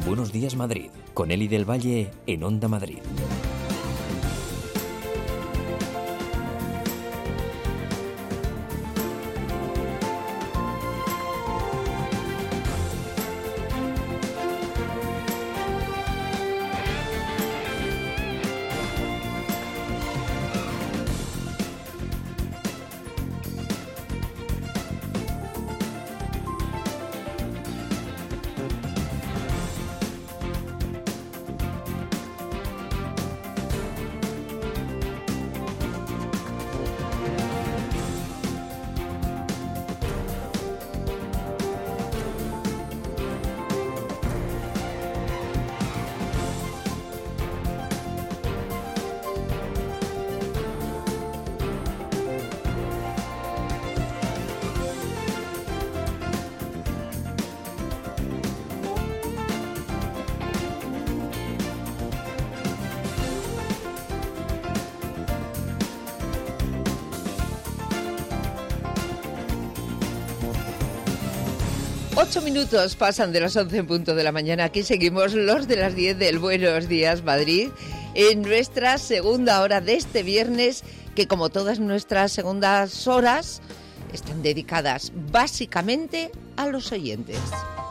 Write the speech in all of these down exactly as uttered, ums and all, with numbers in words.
Buenos Días Madrid, con Eli del Valle en Onda Madrid. Ocho minutos pasan de las once en punto de la mañana. Aquí seguimos los de las diez del Buenos Días Madrid en nuestra segunda hora de este viernes, que como todas nuestras segundas horas están dedicadas básicamente a los oyentes.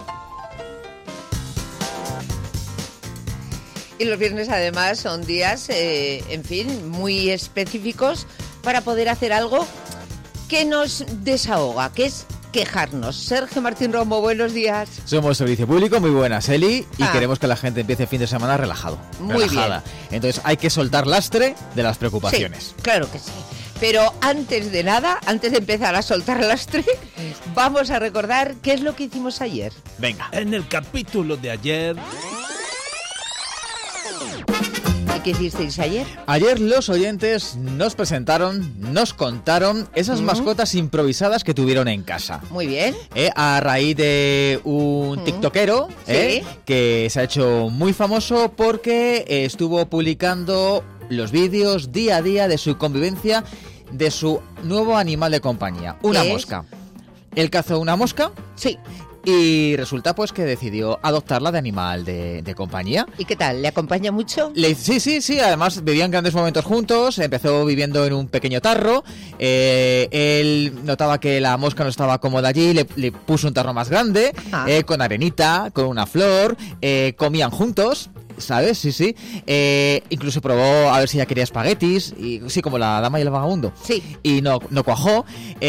Y los viernes además son días, eh, en fin, muy específicos para poder hacer algo que nos desahoga, que es quejarnos. Sergio Martín Romo, buenos días. Somos Servicio Público, muy buenas, Eli, y ah. queremos que la gente empiece el fin de semana relajado. Muy relajada. bien. Entonces hay que soltar lastre de las preocupaciones. Sí, claro que sí. Pero antes de nada, antes de empezar a soltar lastre, vamos a recordar qué es lo que hicimos ayer. Venga. En el capítulo de ayer... ¿Y qué hicisteis ayer? Ayer los oyentes nos presentaron, nos contaron esas uh-huh. mascotas improvisadas que tuvieron en casa. Muy bien. Eh, a raíz de un uh-huh. tiktokero eh, sí. que se ha hecho muy famoso porque eh, estuvo publicando los vídeos día a día de su convivencia de su nuevo animal de compañía, una mosca. Es? Él cazó una mosca. Sí. Y resulta pues que decidió adoptarla de animal de, de compañía. ¿Y qué tal? ¿Le acompaña mucho? Le, sí, sí, sí. Además vivían grandes momentos juntos. Empezó viviendo en un pequeño tarro. Eh, él notaba que la mosca no estaba cómoda allí. Le, le puso un tarro más grande, ah. eh, con arenita, con una flor. Eh, comían juntos. ¿Sabes? Sí, sí. Eh, incluso probó a ver si ella quería espaguetis. Y, sí, como la dama y el vagabundo. Sí. Y no, no cuajó.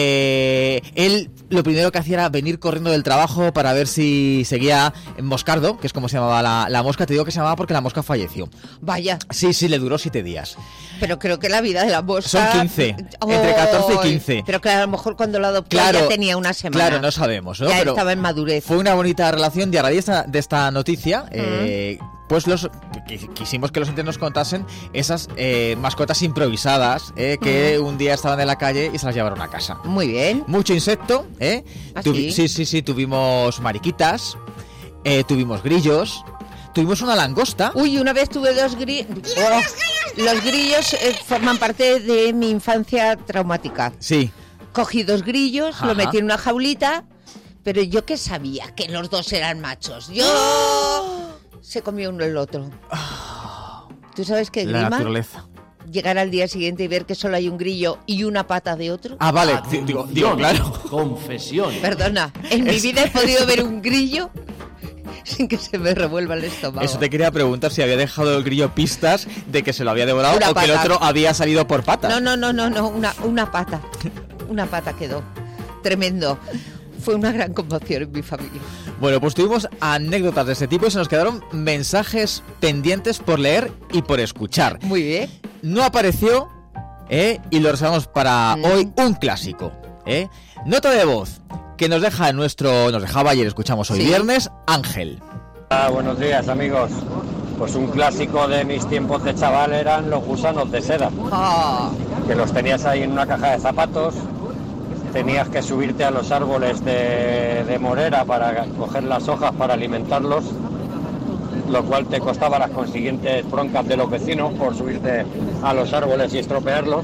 Eh, él lo primero que hacía era venir corriendo del trabajo para ver si seguía Moscardo, que es como se llamaba la, la mosca. Te digo que se llamaba porque la mosca falleció. Vaya. Sí, sí, le duró siete días. Pero creo que la vida de la mosca... Son quince. Oh, entre catorce y quince. Pero claro, a lo mejor cuando la adoptó claro, ya tenía una semana. Claro, no sabemos, ¿no? Ya Pero estaba en madurez. Fue una bonita relación y a raíz de esta, de esta noticia... Mm. Eh, pues los quisimos que los oyentes nos contasen esas eh, mascotas improvisadas eh, que uh-huh. un día estaban en la calle y se las llevaron a casa. Muy bien. Mucho insecto, ¿eh? ¿Ah, Tuvi- sí? sí, sí, sí, tuvimos mariquitas, eh, tuvimos grillos, tuvimos una langosta. Uy, una vez tuve dos grillos. Oh, los grillos eh, forman parte de mi infancia traumática. Sí. Cogí dos grillos, Ajá. lo metí en una jaulita, pero yo qué sabía que los dos eran machos. Yo... ¡Oh! Se comió uno el otro. ¿Tú sabes qué grima? La naturaleza. Llegar al día siguiente y ver que solo hay un grillo y una pata de otro. Ah, vale, ah, digo, digo, claro. Confesión. Perdona, en es... mi vida he podido ver un grillo sin que se me revuelva el estómago. Eso te quería preguntar si había dejado el grillo pistas de que se lo había devorado una o pata. que el otro había salido por patas. No, no, no, no, no, una, una pata. Una pata quedó. Tremendo. Fue una gran conmoción en mi familia. Bueno, pues tuvimos anécdotas de este tipo y se nos quedaron mensajes pendientes por leer y por escuchar. Muy bien. No apareció, ¿eh? Y lo reservamos para mm. hoy un clásico, ¿eh? Nota de voz que nos deja nuestro, nos dejaba ayer, escuchamos hoy ¿Sí? viernes, Ángel. Ah, buenos días, amigos. Pues un clásico de mis tiempos de chaval eran los gusanos de seda. Oh. Que los tenías ahí en una caja de zapatos. Tenías que subirte a los árboles de, de morera para coger las hojas para alimentarlos, lo cual te costaba las consiguientes broncas de los vecinos por subirte a los árboles y estropearlos.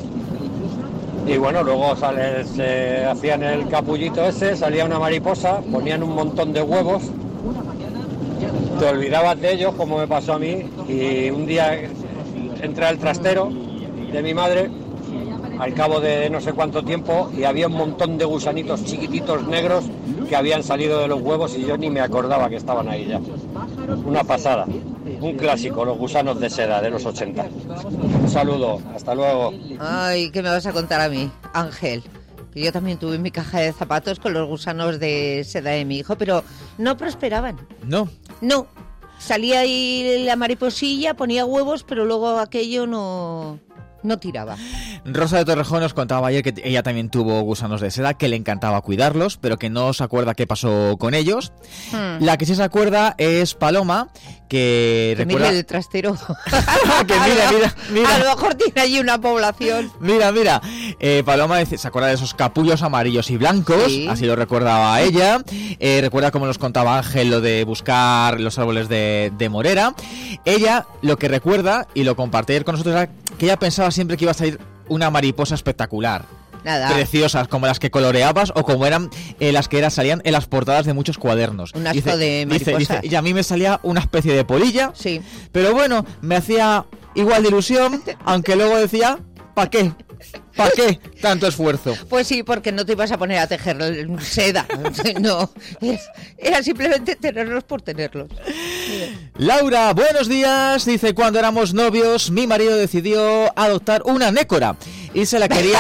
Y bueno, luego sales, eh, hacían el capullito ese, salía una mariposa, ponían un montón de huevos te olvidabas de ellos, como me pasó a mí, y un día entré al trastero de mi madre, al cabo de no sé cuánto tiempo, y había un montón de gusanitos chiquititos negros que habían salido de los huevos y yo ni me acordaba que estaban ahí ya. Una pasada, un clásico, los gusanos de seda de los ochenta. Un saludo, hasta luego. Ay, ¿qué me vas a contar a mí, Ángel? Que yo también tuve mi caja de zapatos con los gusanos de seda de mi hijo, pero no prosperaban. No. No, salía ahí la mariposilla, ponía huevos, pero luego aquello no... no tiraba. Rosa de Torrejón nos contaba ayer que ella también tuvo gusanos de seda, que le encantaba cuidarlos, pero que no se acuerda qué pasó con ellos. Hmm. La que sí se acuerda es Paloma, que, que recuerda... mire el trastero. que mira, mira, mira. A lo mejor tiene allí una población. Mira, mira. Eh, Paloma se acuerda de esos capullos amarillos y blancos, sí. Así lo recordaba ella. Eh, recuerda como nos contaba Ángel lo de buscar los árboles de, de Morera. Ella lo que recuerda, y lo compartí ayer con nosotros, era que ella pensaba siempre que iba a salir una mariposa espectacular. Nada. Preciosas, como las que coloreabas o como eran eh, las que eran, salían en las portadas de muchos cuadernos. Un asco dice, de mariposas. Dice, dice, y a mí me salía una especie de polilla, sí. Pero bueno, me hacía igual de ilusión, aunque luego decía, ¿para qué? ¿Para qué tanto esfuerzo? Pues sí, porque no te ibas a poner a tejer seda. No, era simplemente tenerlos por tenerlos. Laura, buenos días. Dice, cuando éramos novios, mi marido decidió adoptar una nécora y se la quería...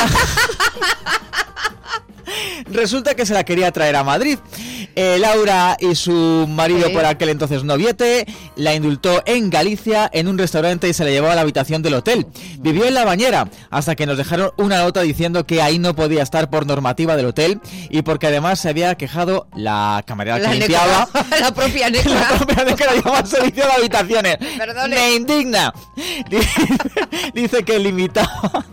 Resulta que se la quería traer a Madrid. Eh, Laura y su marido, ¿sí? Por aquel entonces noviete, la indultó en Galicia en un restaurante y se la llevó a la habitación del hotel. Vivió en la bañera hasta que nos dejaron una nota diciendo que ahí no podía estar por normativa del hotel y porque además se había quejado la camarera la que limpiaba. La propia nécora. La propia nécora llevaba servicio a las habitaciones. Perdone. Me indigna. Dice, dice que limitaba,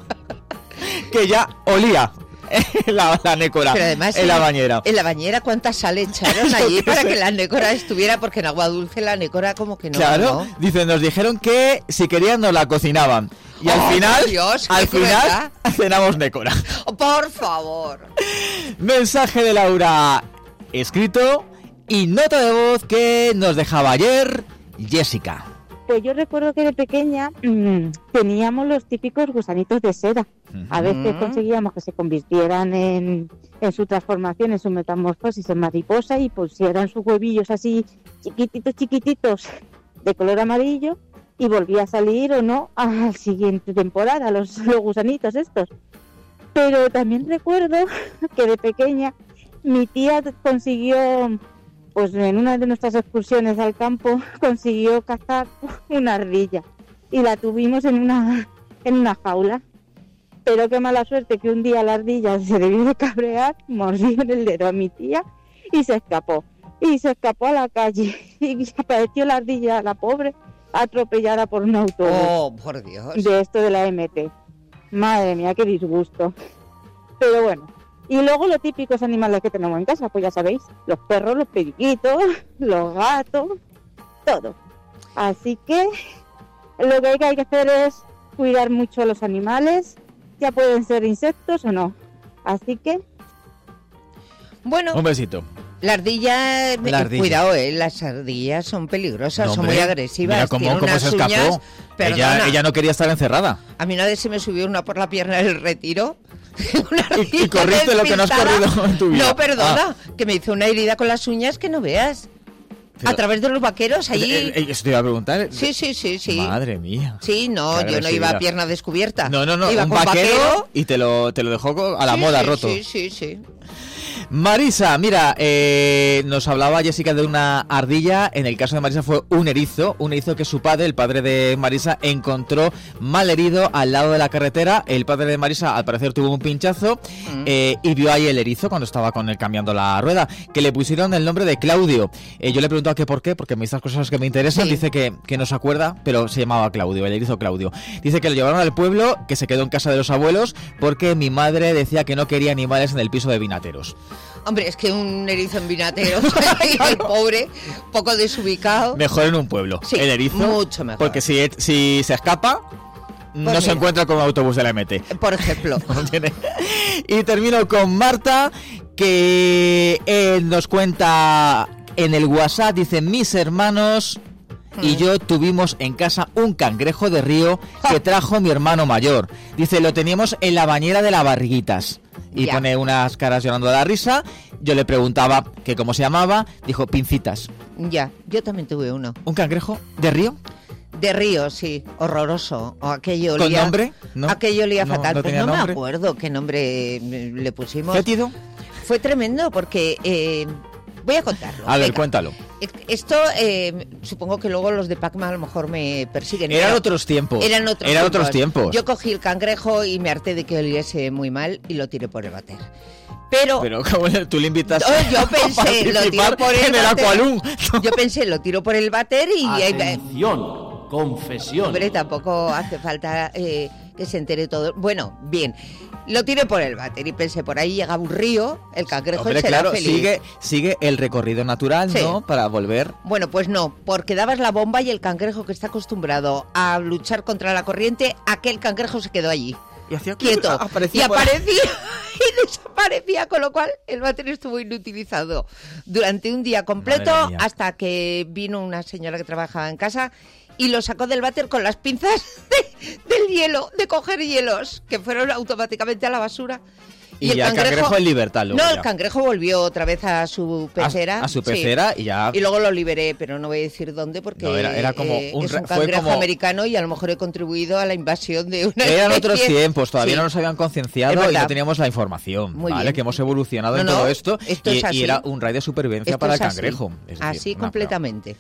que ya olía. La, la nécora. Pero además en, en la bañera. En la bañera, ¿cuánta sal echaron allí para que la nécora estuviera? Porque en agua dulce la nécora como que no. Claro, ¿no? Dice, nos dijeron que si querían nos la cocinaban. Y oh, al final, Dios, al final, cenamos nécora. Oh, por favor. Mensaje de Laura escrito y nota de voz que nos dejaba ayer Jessica. Pues yo recuerdo que de pequeña mmm, teníamos los típicos gusanitos de seda. A veces conseguíamos que se convirtieran en, en su transformación, en su metamorfosis en mariposa y pusieran sus huevillos así chiquititos, chiquititos de color amarillo y volvía a salir o no a la siguiente temporada, los, los gusanitos estos. Pero también recuerdo que de pequeña mi tía consiguió... Pues en una de nuestras excursiones al campo consiguió cazar una ardilla y la tuvimos en una en una jaula. Pero qué mala suerte que un día la ardilla se debió de cabrear, mordió en el dedo a mi tía y se escapó. Y se escapó a la calle y apareció la ardilla, la pobre, atropellada por un autobús. Oh, por Dios. De esto de la M T. Madre mía, qué disgusto. Pero bueno. Y luego los típicos animales que tenemos en casa, pues ya sabéis, los perros, los periquitos, los gatos, todo. Así que lo que hay que hacer es cuidar mucho a los animales, ya pueden ser insectos o no. Así que... Bueno, un besito. La ardilla, la ardilla. Cuidado, eh, las ardillas son peligrosas, no, son muy agresivas. Mira cómo, cómo se escapó. Uñas, ella, ella no quería estar encerrada. A mí una vez se me subió una por la pierna del retiro. Una y, y corriste lo que no has corrido en tu vida. No, perdona, ah. que me hizo una herida con las uñas que no veas. Pero, a través de los vaqueros, allí... Eh, eh, ¿Eso te iba a preguntar? Sí, sí, sí, sí. Madre mía. Sí, no, yo no iba a pierna descubierta. No, no, no, iba un con vaquero, vaquero y te lo, te lo dejó a la sí, moda sí, roto. Sí, sí, sí. Marisa, mira, eh, nos hablaba Jessica de una ardilla. En el caso de Marisa fue un erizo, un erizo que su padre, el padre de Marisa, encontró mal herido al lado de la carretera. El padre de Marisa, al parecer, tuvo un pinchazo mm. eh, y vio ahí el erizo cuando estaba con él cambiando la rueda, que le pusieron el nombre de Claudio. Eh, yo le he preguntado que por qué, porque me estas cosas que me interesan. Sí. Dice que, que no se acuerda, pero se llamaba Claudio, el erizo Claudio. Dice que lo llevaron al pueblo, que se quedó en casa de los abuelos, porque mi madre decía que no quería animales en el piso de vinateros. Hombre, es que un erizo en vinateros, el pobre, poco desubicado. Mejor en un pueblo, sí, el erizo. Mucho mejor. Porque si, si se escapa, pues no mira. se encuentra con un autobús de la M T. Por ejemplo. Y termino con Marta, que eh, nos cuenta... en el WhatsApp, dice, mis hermanos y yo tuvimos en casa un cangrejo de río que trajo mi hermano mayor. Dice, lo teníamos en la bañera de las Barriguitas. Y ya. Pone unas caras llorando de la risa. Yo le preguntaba que cómo se llamaba. Dijo, Pincitas. Ya, yo también tuve uno. ¿Un cangrejo de río? De río, sí, horroroso. O aquello ¿Con olía, nombre? ¿No? Aquello olía no, fatal. No, pues no nombre. me acuerdo qué nombre le pusimos. ¿Fétido? Fue tremendo porque... Eh, voy a contarlo. A ver, Venga. Cuéntalo. Esto, eh, supongo que luego los de Pac-Man a lo mejor me persiguen. Eran otros tiempos. Eran otros Eran tiempos. otros tiempos. Yo cogí el cangrejo y me harté de que oliese muy mal y lo tiré por el váter. Pero, Pero ¿cómo tú le invitas no, yo pensé, lo tiro por el, en el váter. Aqualung? Yo pensé, lo tiro por el váter y... Atención, confesión. Hombre, tampoco hace falta eh, que se entere todo. Bueno, bien, lo tiré por el váter y pensé, por ahí llegaba un río, el cangrejo Hombre, será claro, feliz. sigue, sigue el recorrido natural, Sí. ¿no? Para volver. Bueno, pues no, porque dabas la bomba y el cangrejo, que está acostumbrado a luchar contra la corriente, aquel cangrejo se quedó allí. Y hacía Quieto. Aparecía y por ahí. aparecía y desaparecía, con lo cual el váter estuvo inutilizado durante un día completo, Madre mía. hasta que vino una señora que trabajaba en casa y lo sacó del váter con las pinzas de- del hielo, de coger hielos, que fueron automáticamente a la basura. Y, ya el cangrejo en libertad luego No, ya. el cangrejo volvió otra vez a su pecera. A, a su sí. pecera y ya... Y luego lo liberé, pero no voy a decir dónde porque No, era- era como eh, un es re- un fue cangrejo como- americano y a lo mejor he contribuido a la invasión de una Eran especie. otros tiempos, todavía Sí. no nos habían Es concienciado y verdad. no teníamos la información, Muy ¿vale? bien. Que hemos evolucionado No, en no, todo esto, esto y, es así. y era un raid de supervivencia Esto para es el así. cangrejo. Es decir, Así una completamente.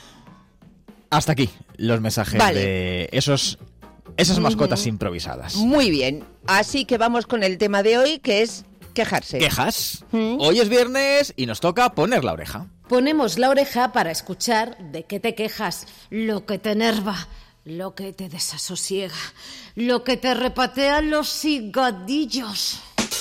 prueba. Hasta aquí los mensajes Vale. de esos esas mascotas improvisadas. Muy bien. Así que vamos con el tema de hoy, que es quejarse. ¿Quejas? ¿Mm? Hoy es viernes y nos toca poner la oreja. Ponemos la oreja para escuchar de qué te quejas, lo que te enerva, lo que te desasosiega, lo que te repatea los higadillos.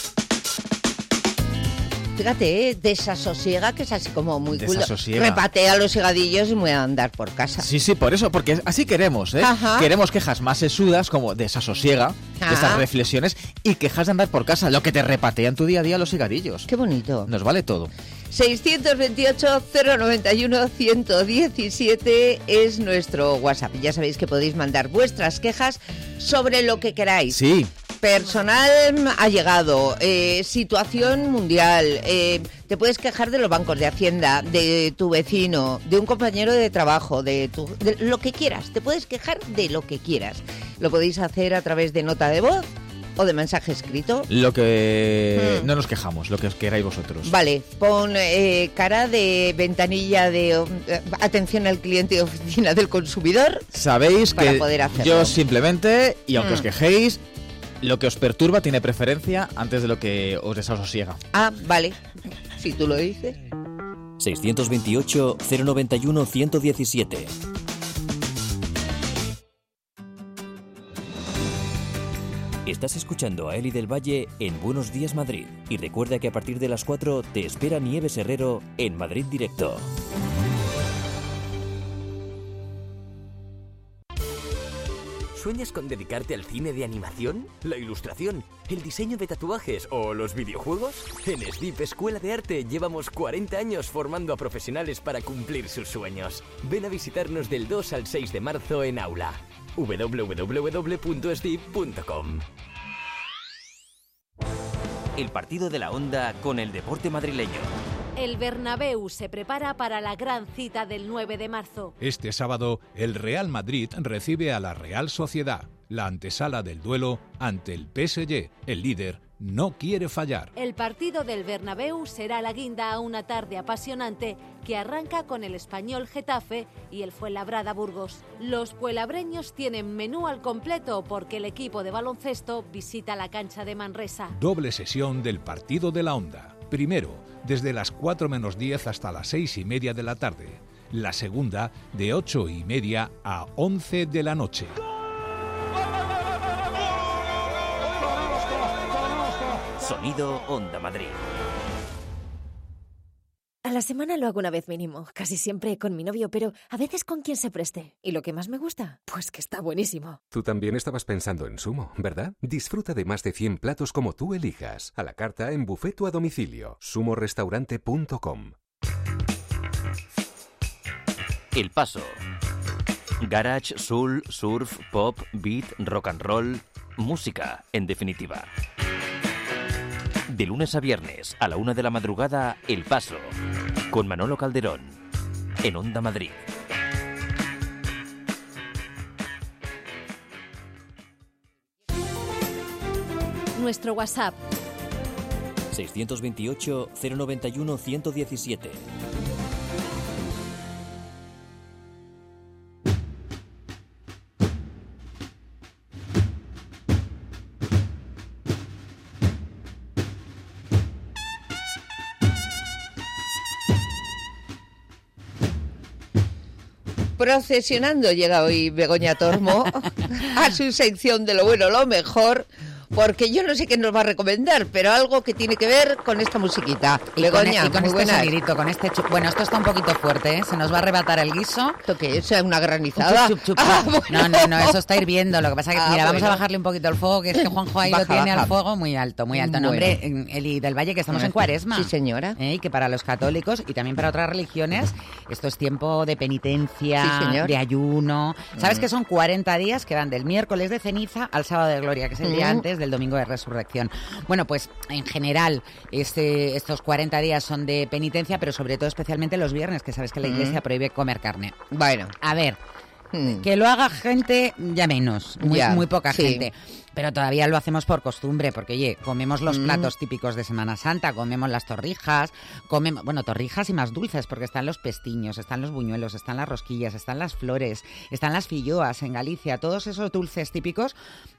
Fíjate, ¿eh? Desasosiega, que es así como muy cool. Desasosiega. Repatea los higadillos y me voy a andar por casa. Sí, sí, por eso, porque así queremos, ¿eh? Ajá. Queremos quejas más sesudas, como desasosiega, Ah. de estas reflexiones, y quejas de andar por casa, lo que te repatea en tu día a día los higadillos. Qué bonito. Nos vale todo. seiscientos veintiocho, cero noventa y uno, ciento diecisiete es nuestro WhatsApp. Ya sabéis que podéis mandar vuestras quejas sobre lo que queráis. Sí. Personal ha llegado, eh, situación mundial, eh, te puedes quejar de los bancos, de Hacienda, de tu vecino, de un compañero de trabajo, de, tu, de lo que quieras. Te puedes quejar de lo que quieras. Lo podéis hacer a través de nota de voz o de mensaje escrito. Lo que... Mm. No nos quejamos, lo que os queráis vosotros. Vale, pon eh, cara de ventanilla de eh, atención al cliente y oficina del consumidor. Sabéis para que poder hacerlo. yo simplemente, y aunque Mm. os quejéis, lo que os perturba tiene preferencia antes de lo que os desasosiega. Ah, vale, si tú lo dices. seiscientos veintiocho, cero noventa y uno, ciento diecisiete. Estás escuchando a Eli del Valle en Buenos Días Madrid. Y recuerda que a partir de las cuatro te espera Nieves Herrero en Madrid Directo. ¿Sueñas con dedicarte al cine de animación, la ilustración, el diseño de tatuajes o los videojuegos? En S D I P Escuela de Arte llevamos cuarenta años formando a profesionales para cumplir sus sueños. Ven a visitarnos del dos al seis de marzo en Aula. doble u doble u doble u punto s d i p punto com. El partido de la Onda con el deporte madrileño. El Bernabéu se prepara para la gran cita del nueve de marzo. Este sábado, el Real Madrid recibe a la Real Sociedad. La antesala del duelo ante el P S G. El líder no quiere fallar. El partido del Bernabéu será la guinda a una tarde apasionante que arranca con el Español Getafe y el Fuenlabrada Burgos. Los puelabreños tienen menú al completo porque el equipo de baloncesto visita la cancha de Manresa. Doble sesión del partido de la Onda. Primero, desde las cuatro menos diez hasta las seis y media de la tarde. La segunda, de ocho y media a once de la noche. Sonido Onda Madrid. A la semana lo hago una vez mínimo, casi siempre con mi novio, pero a veces con quien se preste. ¿Y lo que más me gusta? Pues que está buenísimo. Tú también estabas pensando en Sumo, ¿verdad? Disfruta de más de cien platos como tú elijas, a la carta en buffet o a domicilio. sumo restaurante punto com. El Paso. Garage, soul, surf, pop, beat, rock and roll, música, en definitiva. De lunes a viernes, a la una de la madrugada, El Paso, con Manolo Calderón, en Onda Madrid. Nuestro WhatsApp seiscientos veintiocho, cero noventa y uno, ciento diecisiete. Procesionando llega hoy Begoña Tormo a su sección de lo bueno, lo mejor, porque yo no sé qué nos va a recomendar, pero algo que tiene que ver con esta musiquita. Y Begoña, con, y con muy este buenas. sonidito, con este chup. Bueno, esto está un poquito fuerte, ¿eh? Se nos va a arrebatar el guiso. ¿Esto qué es? ¿Una granizada? Chup, chup, chup. Ah, bueno. No, no, no, eso está hirviendo. Lo que pasa es que, Ah, mira, bueno. vamos a bajarle un poquito el fuego, que es que Juanjo ahí Baja, lo tiene baja. al fuego muy alto, muy alto. No, Bueno. hombre, Eli del Valle, que estamos en Cuaresma. Sí, señora. ¿Eh? Y que para los católicos y también para otras religiones, esto es tiempo de penitencia, Sí, señor. de ayuno. ¿Sabes Mm. que son cuarenta días que van del miércoles de ceniza al sábado de gloria, que es el día Mm. antes del domingo de resurrección? Bueno, pues en general este, estos cuarenta días son de penitencia, pero sobre todo especialmente los viernes, que sabes que la Mm. Iglesia prohíbe comer carne. Bueno. A ver, Mm. que lo haga gente ya menos, muy, Ya, muy poca sí. gente. Pero todavía lo hacemos por costumbre, porque oye, comemos los Mm. platos típicos de Semana Santa, comemos las torrijas, comemos, bueno, torrijas y más dulces, porque están los pestiños, están los buñuelos, están las rosquillas, están las flores, están las filloas en Galicia, todos esos dulces típicos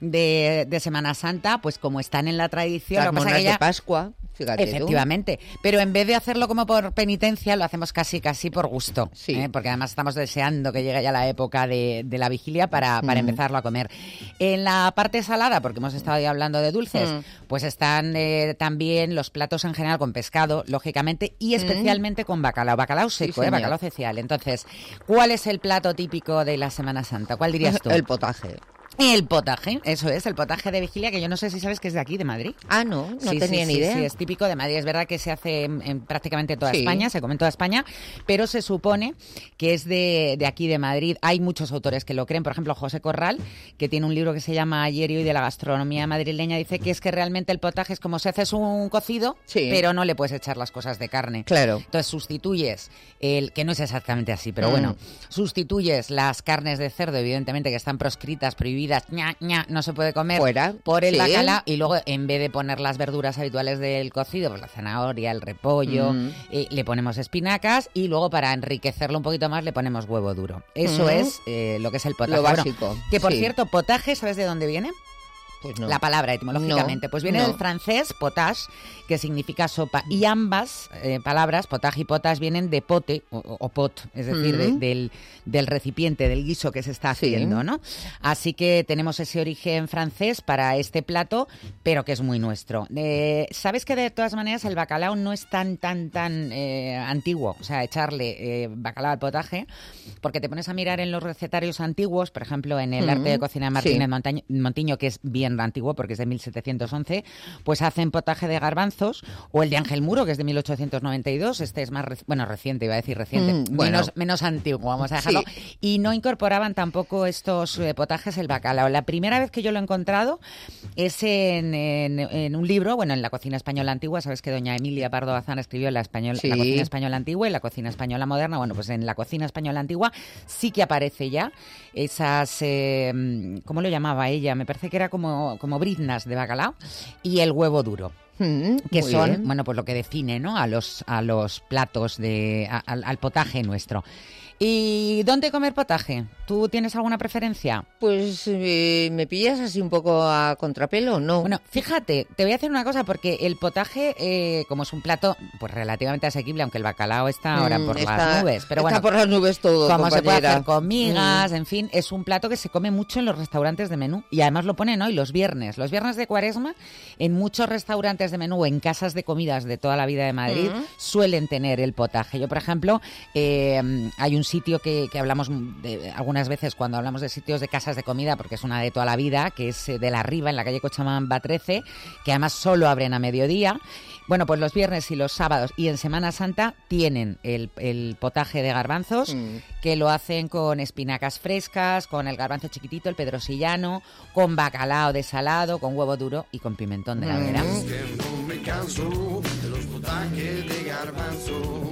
de, de Semana Santa, pues como están en la tradición, Las lo que pasa monas que ya- de Pascua, fíjate tú. Efectivamente, pero en vez de hacerlo como por penitencia, lo hacemos casi casi por gusto, Sí. ¿eh? Porque además estamos deseando que llegue ya la época de, de la vigilia para, para Mm. empezarlo a comer. En la parte salada, porque hemos estado ya hablando de dulces, Mm. pues están eh, también los platos en general con pescado, lógicamente, y especialmente con bacalao, bacalao seco, Sí, ¿eh? señor. Bacalao cecial. Entonces, ¿cuál es el plato típico de la Semana Santa? ¿Cuál dirías tú? El potaje. El potaje, eso es, el potaje de vigilia, que yo no sé si sabes que es de aquí, de Madrid. Ah, no, no Sí, tenía sí, ni sí, idea. Sí, es típico de Madrid. Es verdad que se hace en, en prácticamente toda Sí. España, se come en toda España, pero se supone que es de, de aquí, de Madrid. Hay muchos autores que lo creen. Por ejemplo, José Corral, que tiene un libro que se llama Ayer y hoy de la gastronomía madrileña, dice que es que realmente el potaje es como si haces un cocido, Sí. pero no le puedes echar las cosas de carne. Claro. Entonces sustituyes, el que no es exactamente así, pero Mm. bueno, sustituyes las carnes de cerdo, evidentemente, que están proscritas, prohibidas, ña, ña, no se puede comer, Fuera. por el Sí. bacalao, y luego en vez de poner las verduras habituales del cocido, pues la zanahoria, el repollo, Mm. eh, le ponemos espinacas y luego para enriquecerlo un poquito más le ponemos huevo duro. Eso Mm. es eh, lo que es el potaje. Lo Bueno, básico. que por sí. cierto, potaje, ¿sabes de dónde viene? Pues no. La palabra etimológicamente, No, pues viene no. del francés potage, que significa sopa, y ambas eh, palabras, potage y potage, vienen de pote o, o pot, es decir, de- Mm. del, del recipiente, del guiso que se está Sí. haciendo, ¿no? Así que tenemos ese origen francés para este plato, pero que es muy nuestro. Eh, ¿Sabes que de todas maneras el bacalao no es tan, tan, tan eh, antiguo? O sea, echarle eh, bacalao al potaje, porque te pones a mirar en los recetarios antiguos, por ejemplo, en el Mm. arte de cocina de Martínez Sí. Montaño- Montiño, que es bien antiguo porque es de mil setecientos once, pues hacen potaje de garbanzos, o el de Ángel Muro, que es de mil ochocientos noventa y dos, este es más, reci- bueno, reciente, iba a decir reciente, Mm, bueno. menos, menos antiguo, vamos a dejarlo, Sí. y no incorporaban tampoco estos eh, potajes el bacalao. La primera vez que yo lo he encontrado es en, en- en un libro, bueno, en la cocina española antigua, sabes que doña Emilia Pardo Bazán escribió la, español, Sí. la cocina española antigua y la cocina española moderna. Bueno, pues en la cocina española antigua sí que aparece ya esas, eh, ¿cómo lo llamaba ella? Me parece que era como, como briznas de bacalao y el huevo duro. Mm, Que muy son, bien. bueno, pues lo que define, ¿no? A los, a los platos de, a- al, al potaje nuestro. ¿Y dónde comer potaje? ¿Tú tienes alguna preferencia? Pues eh, me pillas así un poco a contrapelo, ¿no? Bueno, fíjate, te voy a hacer una cosa, porque el potaje, eh, como es un plato pues relativamente asequible, aunque el bacalao está ahora Mm, por está- las nubes, pero está bueno, por las nubes todo, como se puede compañera. hacer con migas, Mm. en fin, es un plato que se come mucho en los restaurantes de menú, y además lo ponen hoy los viernes, los viernes de Cuaresma, en muchos restaurantes de menú o en casas de comidas de toda la vida de Madrid Mm. suelen tener el potaje. Yo, por ejemplo, eh, hay un sitio que, que hablamos de, alguna algunas veces cuando hablamos de sitios de casas de comida, porque es una de toda la vida, que es de la Riva, en la calle Cochabamba trece, que además solo abren a mediodía. Bueno, pues los viernes y los sábados y en Semana Santa tienen el, el potaje de garbanzos, mm. que lo hacen con espinacas frescas, con el garbanzo chiquitito, el pedrosillano, con bacalao desalado, con huevo duro y con pimentón de la vera. Es que no me canso de los potajes de garbanzo.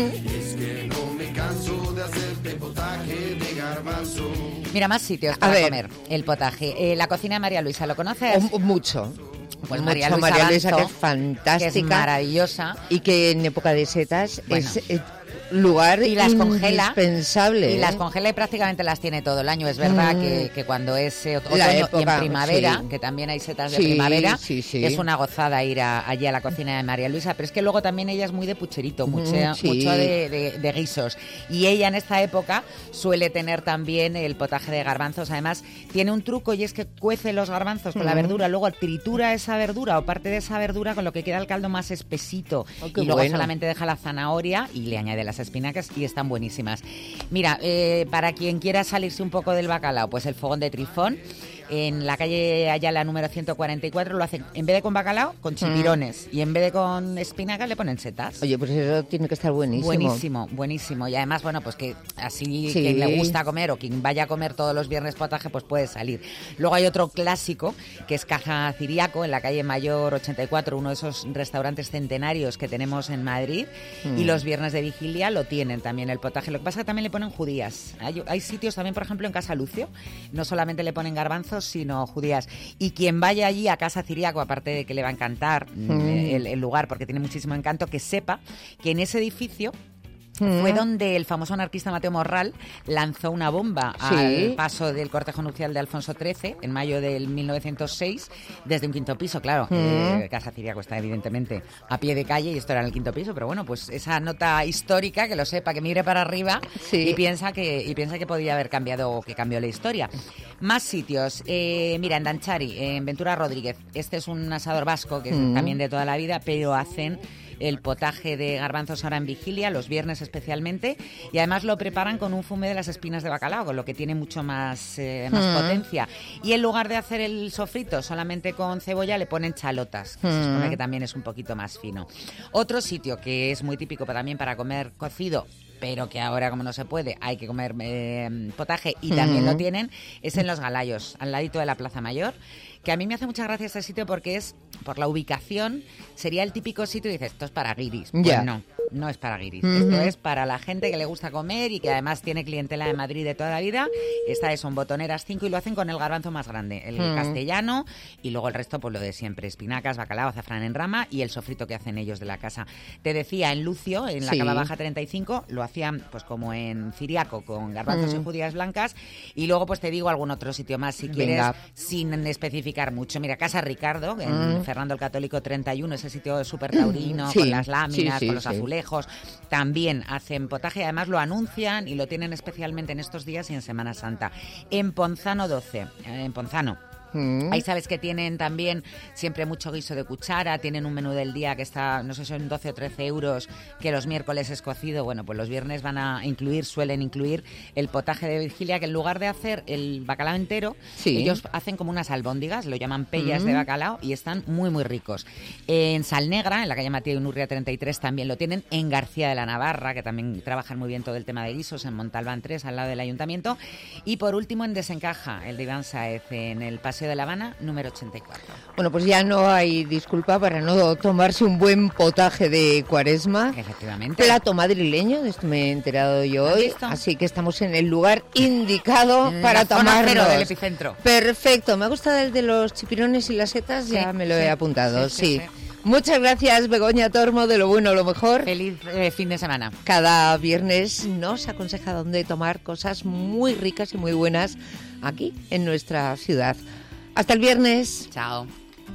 Es que no me canso de hacerte potaje de garbanzo. Mira, más sitios para comer el potaje. Eh, la cocina de María Luisa, ¿lo conoces? O, mucho. Pues Mucho, María Luisa, María Luisa Banzo, que es fantástica, que es maravillosa y que en época de setas bueno. es eh, lugar y las congela, indispensable. Y ¿eh? las congela y prácticamente las tiene todo el año. Es verdad mm. que, que cuando es eh, otoño época, y en primavera, sí. que también hay setas de sí, primavera, sí, sí. es una gozada ir a, allí a la cocina de María Luisa. Pero es que luego también ella es muy de pucherito, mucho, mm, sí. mucho de, de, de guisos. Y ella en esta época suele tener también el potaje de garbanzos. Además, tiene un truco y es que cuece los garbanzos con mm. la verdura, luego tritura esa verdura o parte de esa verdura con lo que queda el caldo más espesito. Oh, y luego bueno. solamente deja la zanahoria y le añade las espinacas y están buenísimas. Mira, eh, para quien quiera salirse un poco del bacalao, pues el fogón de Trifón, en la calle Ayala número ciento cuarenta y cuatro, lo hacen en vez de con bacalao, con chipirones, mm. y en vez de con espinacas le ponen setas. Oye, pues eso tiene que estar buenísimo. Buenísimo, buenísimo. Y además, bueno, pues que así sí. quien le gusta comer o quien vaya a comer todos los viernes potaje, pues puede salir. Luego hay otro clásico, que es Caja Ciriaco, en la calle Mayor ochenta y cuatro, uno de esos restaurantes centenarios que tenemos en Madrid, mm. y los viernes de vigilia lo tienen también el potaje. Lo que pasa es que también le ponen judías. Hay, hay sitios también, por ejemplo, en Casa Lucio, no solamente le ponen garbanzos, sino judías. Y quien vaya allí a Casa Ciriaco, aparte de que le va a encantar mm. el, el lugar, porque tiene muchísimo encanto, que sepa que en ese edificio Mm. fue donde el famoso anarquista Mateo Morral lanzó una bomba sí. al paso del cortejo nupcial de Alfonso trece en mayo del mil novecientos seis desde un quinto piso, claro. Mm. Eh, Casa Ciriaco está evidentemente a pie de calle y esto era en el quinto piso, pero bueno, pues esa nota histórica, que lo sepa, que mire para arriba sí. y piensa que y piensa que podía haber cambiado, que cambió la historia. Más sitios. Eh, mira, en Danchari, en Ventura Rodríguez, este es un asador vasco que es mm. también de toda la vida, pero hacen el potaje de garbanzos ahora en vigilia, los viernes especialmente, y además lo preparan con un fume de las espinas de bacalao, con lo que tiene mucho más, eh, más mm. potencia. Y en lugar de hacer el sofrito solamente con cebolla, le ponen chalotas, que mm. se supone que también es un poquito más fino. Otro sitio que es muy típico también para comer cocido, pero que ahora, como no se puede, hay que comer eh, potaje, y también mm. lo tienen, es en Los Galayos, al ladito de la Plaza Mayor, que a mí me hace mucha gracia este sitio porque es, por la ubicación, sería el típico sitio y dices, esto es para guiris. Pues yeah. no, no es para guiris. Mm-hmm. Esto es para la gente que le gusta comer y que además tiene clientela de Madrid de toda la vida. Esta es son botoneras cinco y lo hacen con el garbanzo más grande, el mm. castellano, y luego el resto, pues lo de siempre, espinacas, bacalao, azafrán en rama y el sofrito que hacen ellos de la casa. Te decía, en Lucio, en la sí. Cava Baja treinta y cinco, lo hacían pues como en Ciriaco, con garbanzos mm. y judías blancas, y luego pues te digo algún otro sitio más si quieres, Venga. sin especificar mucho. Mira, Casa Ricardo, en mm. Fernando el Católico treinta y uno, ese sitio súper taurino, sí, con las láminas, sí, sí, con los sí. azulejos, también hacen potaje, además lo anuncian y lo tienen especialmente en estos días y en Semana Santa. En Ponzano doce, en Ponzano. Mm. Ahí sabes que tienen también siempre mucho guiso de cuchara, tienen un menú del día que está, no sé si son doce o trece euros, que los miércoles es cocido. Bueno, pues los viernes van a incluir, suelen incluir el potaje de vigilia, que en lugar de hacer el bacalao entero, sí. ellos hacen como unas albóndigas, lo llaman pellas mm. de bacalao, y están muy muy ricos. En Salnegra, en la calle Mateo Inurria treinta y tres, también lo tienen. En García de la Navarra, que también trabajan muy bien todo el tema de guisos, en Montalbán tres, al lado del Ayuntamiento. Y por último en Desencaja, el de Iván Sáez, en el Paseo de La Habana, número ochenta y cuatro. Bueno, pues ya no hay disculpa para no tomarse un buen potaje de Cuaresma. Efectivamente. Plato madrileño, de esto me he enterado yo hoy. Así que estamos en el lugar indicado La para tomarnos. Cero del epicentro. Perfecto. Me ha gustado el de los chipirones y las setas, sí, ya me lo sí, he apuntado. Sí. sí, sí. sí. Muchas gracias, Begoña Tormo, de Lo Bueno, Lo Mejor. Feliz eh, fin de semana. Cada viernes nos aconseja dónde tomar cosas muy ricas y muy buenas aquí en nuestra ciudad. Hasta el viernes. Chao.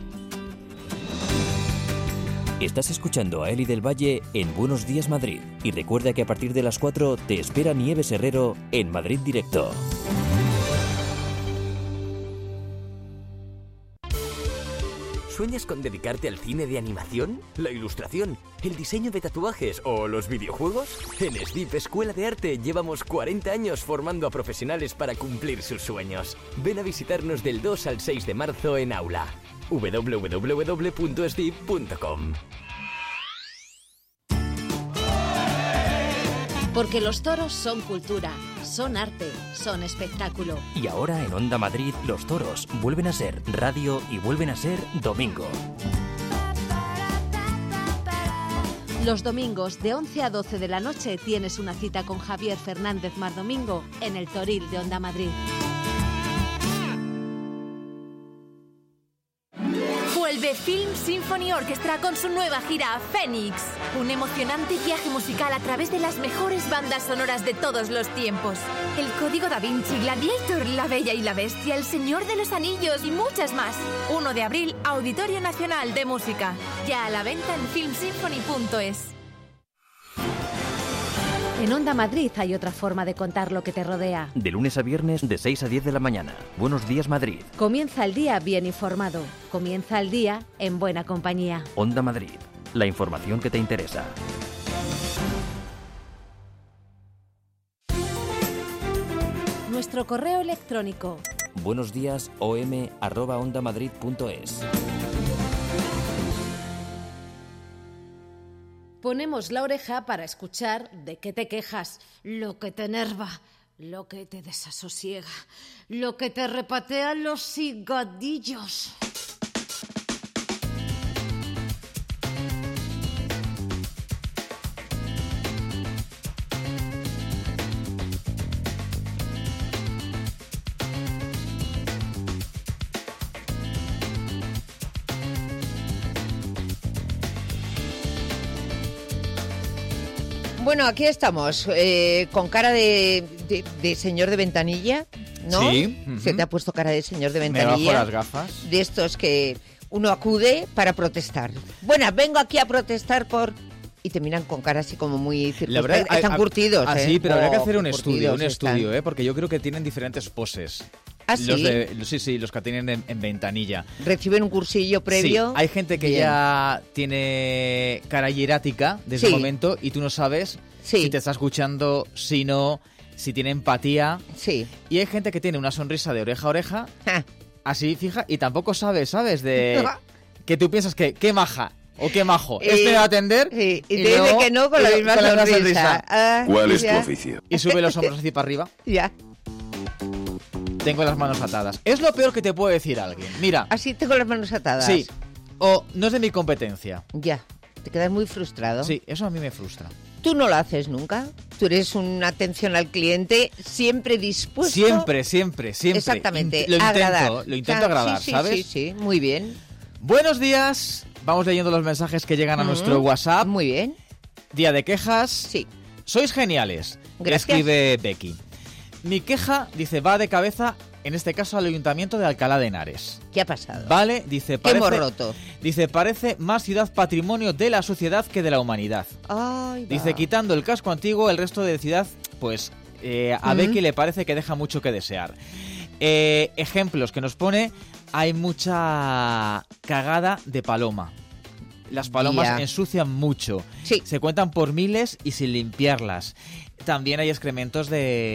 Estás escuchando a Eli del Valle en Buenos Días Madrid. Y recuerda que a partir de las cuatro te espera Nieves Herrero en Madrid Directo. ¿Sueñas con dedicarte al cine de animación, la ilustración, el diseño de tatuajes o los videojuegos? En S D I P Escuela de Arte llevamos cuarenta años formando a profesionales para cumplir sus sueños. Ven a visitarnos del dos al seis de marzo en Aula. doble u doble u doble u punto s d i p punto com. Porque los toros son cultura, son arte, son espectáculo. Y ahora en Onda Madrid los toros vuelven a ser radio y vuelven a ser domingo. Los domingos de once a doce de la noche tienes una cita con Javier Fernández Mardomingo en el Toril de Onda Madrid. Vuelve Film Symphony Orchestra con su nueva gira Fénix. Un emocionante viaje musical a través de las mejores bandas sonoras de todos los tiempos. El Código Da Vinci, Gladiator, La Bella y la Bestia, El Señor de los Anillos y muchas más. uno de abril, Auditorio Nacional de Música. Ya a la venta en film symphony punto es. En Onda Madrid hay otra forma de contar lo que te rodea. De lunes a viernes de seis a diez de la mañana. Buenos días Madrid. Comienza el día bien informado. Comienza el día en buena compañía. Onda Madrid. La información que te interesa. Nuestro correo electrónico. Buenos días om arroba ondamadrid punto es. Ponemos la oreja para escuchar de qué te quejas, lo que te enerva, lo que te desasosiega, lo que te repatea los higadillos. Bueno, aquí estamos, eh, con cara de, de, de señor de ventanilla, ¿no? Sí. Uh-huh. Se te ha puesto cara de señor de Me ventanilla. bajo las gafas. De estos que uno acude para protestar. Bueno, vengo aquí a protestar por... Y te miran con cara así como muy circunstancial. Están a, a, curtidos, ah, ¿eh? Sí, pero oh, habrá que hacer un estudio, un están. estudio, ¿eh? Porque yo creo que tienen diferentes poses. ¿Ah, los sí? De, sí, sí, los que tienen en, en ventanilla. ¿Reciben un cursillo previo? Sí, hay gente que Bien. ya tiene cara hierática desde sí. el momento y tú no sabes sí. si te está escuchando, si no, si tiene empatía. Sí. Y hay gente que tiene una sonrisa de oreja a oreja, ah. así fija, y tampoco sabes, ¿sabes? De que tú piensas que qué maja. O qué majo, eh, este me va a atender y, y, y te luego, dice que no con la misma con sonrisa. La sonrisa. Ah, ¿Cuál es ya. tu oficio? Y sube los hombros así para arriba. Ya. Tengo las manos atadas. Es lo peor que te puede decir alguien. Mira. Así tengo las manos atadas. Sí. O no es de mi competencia. Ya. Te quedas muy frustrado. Sí, eso a mí me frustra. Tú no lo haces nunca. Tú eres una atención al cliente siempre dispuesto. Siempre, siempre, siempre. Exactamente. Lo intento, agradar. lo intento ah, agradar, sí, sí, ¿sabes? Sí, sí, muy bien. Buenos días. Vamos leyendo los mensajes que llegan a mm, nuestro WhatsApp. Muy bien. Día de quejas. Sí. Sois geniales. Gracias. Escribe Becky. Mi queja, dice, va de cabeza, en este caso, al Ayuntamiento de Alcalá de Henares. ¿Qué ha pasado? Vale, dice, ¿Qué parece, hemos roto? Dice, parece más ciudad patrimonio de la sociedad que de la humanidad. Ay, dice, quitando el casco antiguo, el resto de ciudad, pues eh, a mm. Becky le parece que deja mucho que desear. Eh, ejemplos que nos pone, hay mucha cagada de paloma. Las palomas yeah. ensucian mucho. Sí. Se cuentan por miles y sin limpiarlas. También hay excrementos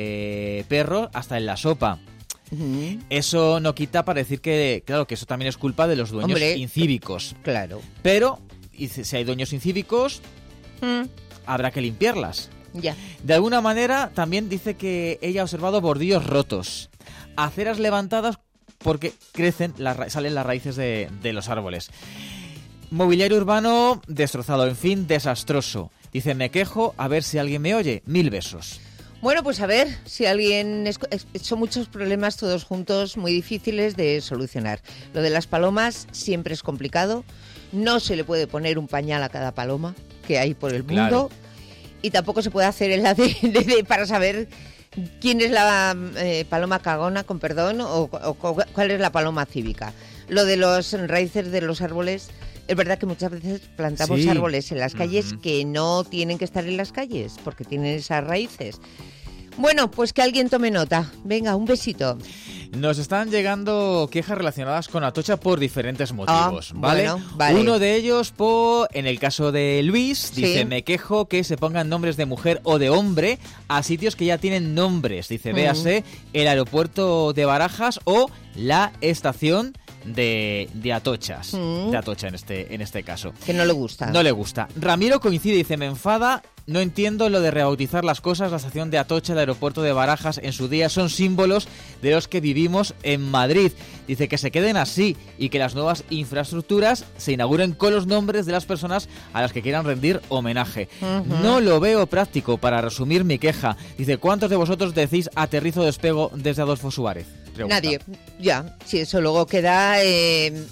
de perro hasta en la sopa. Uh-huh. Eso no quita para decir que, claro, que eso también es culpa de los dueños Hombre, incívicos. Claro. Pero, si hay dueños incívicos, mm. habrá que limpiarlas. Ya. De alguna manera, también dice que ella ha observado bordillos rotos. Aceras levantadas porque crecen, las, salen las raíces de, de los árboles. Mobiliario urbano destrozado, en fin, desastroso. Dice, me quejo, a ver si alguien me oye. Mil besos. Bueno, pues a ver si alguien... Es, es, son muchos problemas todos juntos, muy difíciles de solucionar. Lo de las palomas siempre es complicado. No se le puede poner un pañal a cada paloma que hay por el mundo. Claro. Y tampoco se puede hacer el A D N para saber quién es la eh, paloma cagona, con perdón, o, o cuál es la paloma cívica. Lo de las raíces de los árboles... Es verdad que muchas veces plantamos sí. árboles en las calles uh-huh. que no tienen que estar en las calles porque tienen esas raíces. Bueno, pues que alguien tome nota. Venga, un besito. Nos están llegando quejas relacionadas con Atocha por diferentes motivos, ah, ¿vale? Bueno, vale. Uno de ellos, por, en el caso de Luis, dice, sí. me quejo que se pongan nombres de mujer o de hombre a sitios que ya tienen nombres. Dice, Mm. véase el aeropuerto de Barajas o la estación de, de Atochas. Mm. De Atocha en este, en este caso. Que no le gusta. No le gusta. Ramiro coincide y dice, me enfada. No entiendo lo de rebautizar las cosas. La estación de Atocha, el aeropuerto de Barajas, en su día son símbolos de los que vivimos en Madrid. Dice que se queden así y que las nuevas infraestructuras se inauguren con los nombres de las personas a las que quieran rendir homenaje. Uh-huh. No lo veo práctico, para resumir mi queja. Dice, ¿cuántos de vosotros decís aterrizo o despego desde Adolfo Suárez? Pregunta. Nadie. Ya, si eso luego queda eh,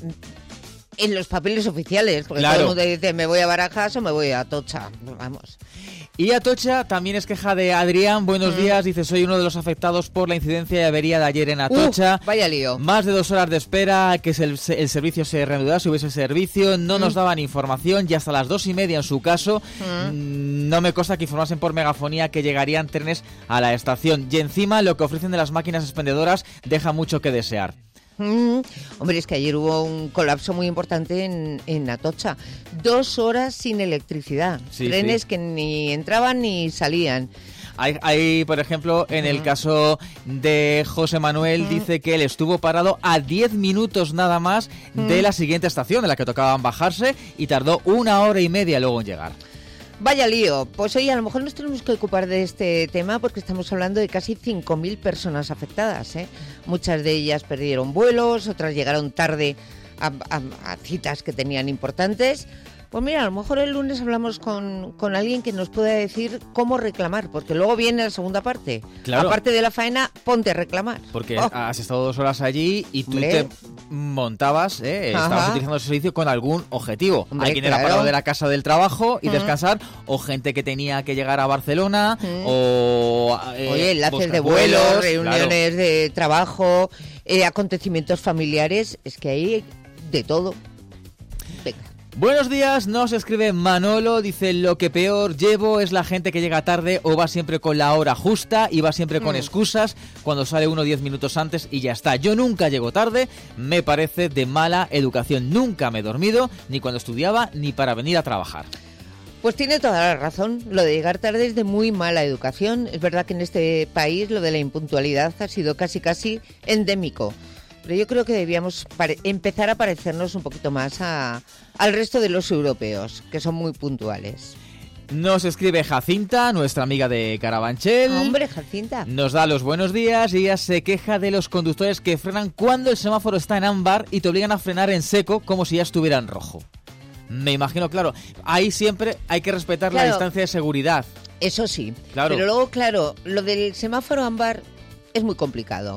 en los papeles oficiales, porque Claro. todo el mundo dice, me voy a Barajas o me voy a Atocha. Vamos. Y Atocha también es queja de Adrián. Buenos Mm. días. Dice, soy uno de los afectados por la incidencia y avería de ayer en Atocha. Uh, vaya lío. Más de dos horas de espera, que el, el servicio se reanudara, si hubiese servicio. No Mm. nos daban información y hasta las dos y media en su caso. Mm. mm, No me consta que informasen por megafonía que llegarían trenes a la estación. Y encima lo que ofrecen de las máquinas expendedoras deja mucho que desear. Mm, hombre, es que ayer hubo un colapso muy importante en, en Atocha. Dos horas sin electricidad. Sí, Trenes sí. que ni entraban ni salían. Hay, hay, por ejemplo, en el caso de José Manuel, dice que él estuvo parado a diez minutos nada más de la siguiente estación, de la que tocaban bajarse, y tardó una hora y media luego en llegar. Vaya lío. Pues oye, a lo mejor nos tenemos que ocupar de este tema porque estamos hablando de casi cinco mil personas afectadas, ¿eh? Muchas de ellas perdieron vuelos, otras llegaron tarde a, a- a citas que tenían importantes. Pues mira, a lo mejor el lunes hablamos con, con alguien que nos pueda decir cómo reclamar, porque luego viene la segunda parte. Claro. Aparte de la faena, ponte a reclamar. Porque Oh. has estado dos horas allí y tú Hombre. te montabas, ¿eh? Ajá. estabas utilizando ese servicio con algún objetivo. Hombre, Alguien era claro. parado de la casa del trabajo y Ujú. descansar, o gente que tenía que llegar a Barcelona, Ujú. o... eh, Oye, enlaces buscar de vuelos, vuelos, reuniones de trabajo, eh, acontecimientos familiares, es que hay de todo. Venga. Buenos días, nos escribe Manolo, dice, lo que peor llevo es la gente que llega tarde o va siempre con la hora justa y va siempre con Mm. excusas cuando sale uno diez minutos antes y ya está. Yo nunca llego tarde, me parece de mala educación, nunca me he dormido, ni cuando estudiaba, ni para venir a trabajar. Pues tiene toda la razón, lo de llegar tarde es de muy mala educación. Es verdad que en este país lo de la impuntualidad ha sido casi casi endémico. Pero yo creo que debíamos pare- empezar a parecernos un poquito más a- al resto de los europeos, que son muy puntuales. Nos escribe Jacinta, nuestra amiga de Carabanchel. Hombre, Jacinta. Nos da los buenos días y ella se queja de los conductores que frenan cuando el semáforo está en ámbar y te obligan a frenar en seco como si ya estuviera en rojo. Me imagino, claro, ahí siempre hay que respetar Claro. la distancia de seguridad. Eso sí. Claro. Pero luego, claro, lo del semáforo ámbar es muy complicado.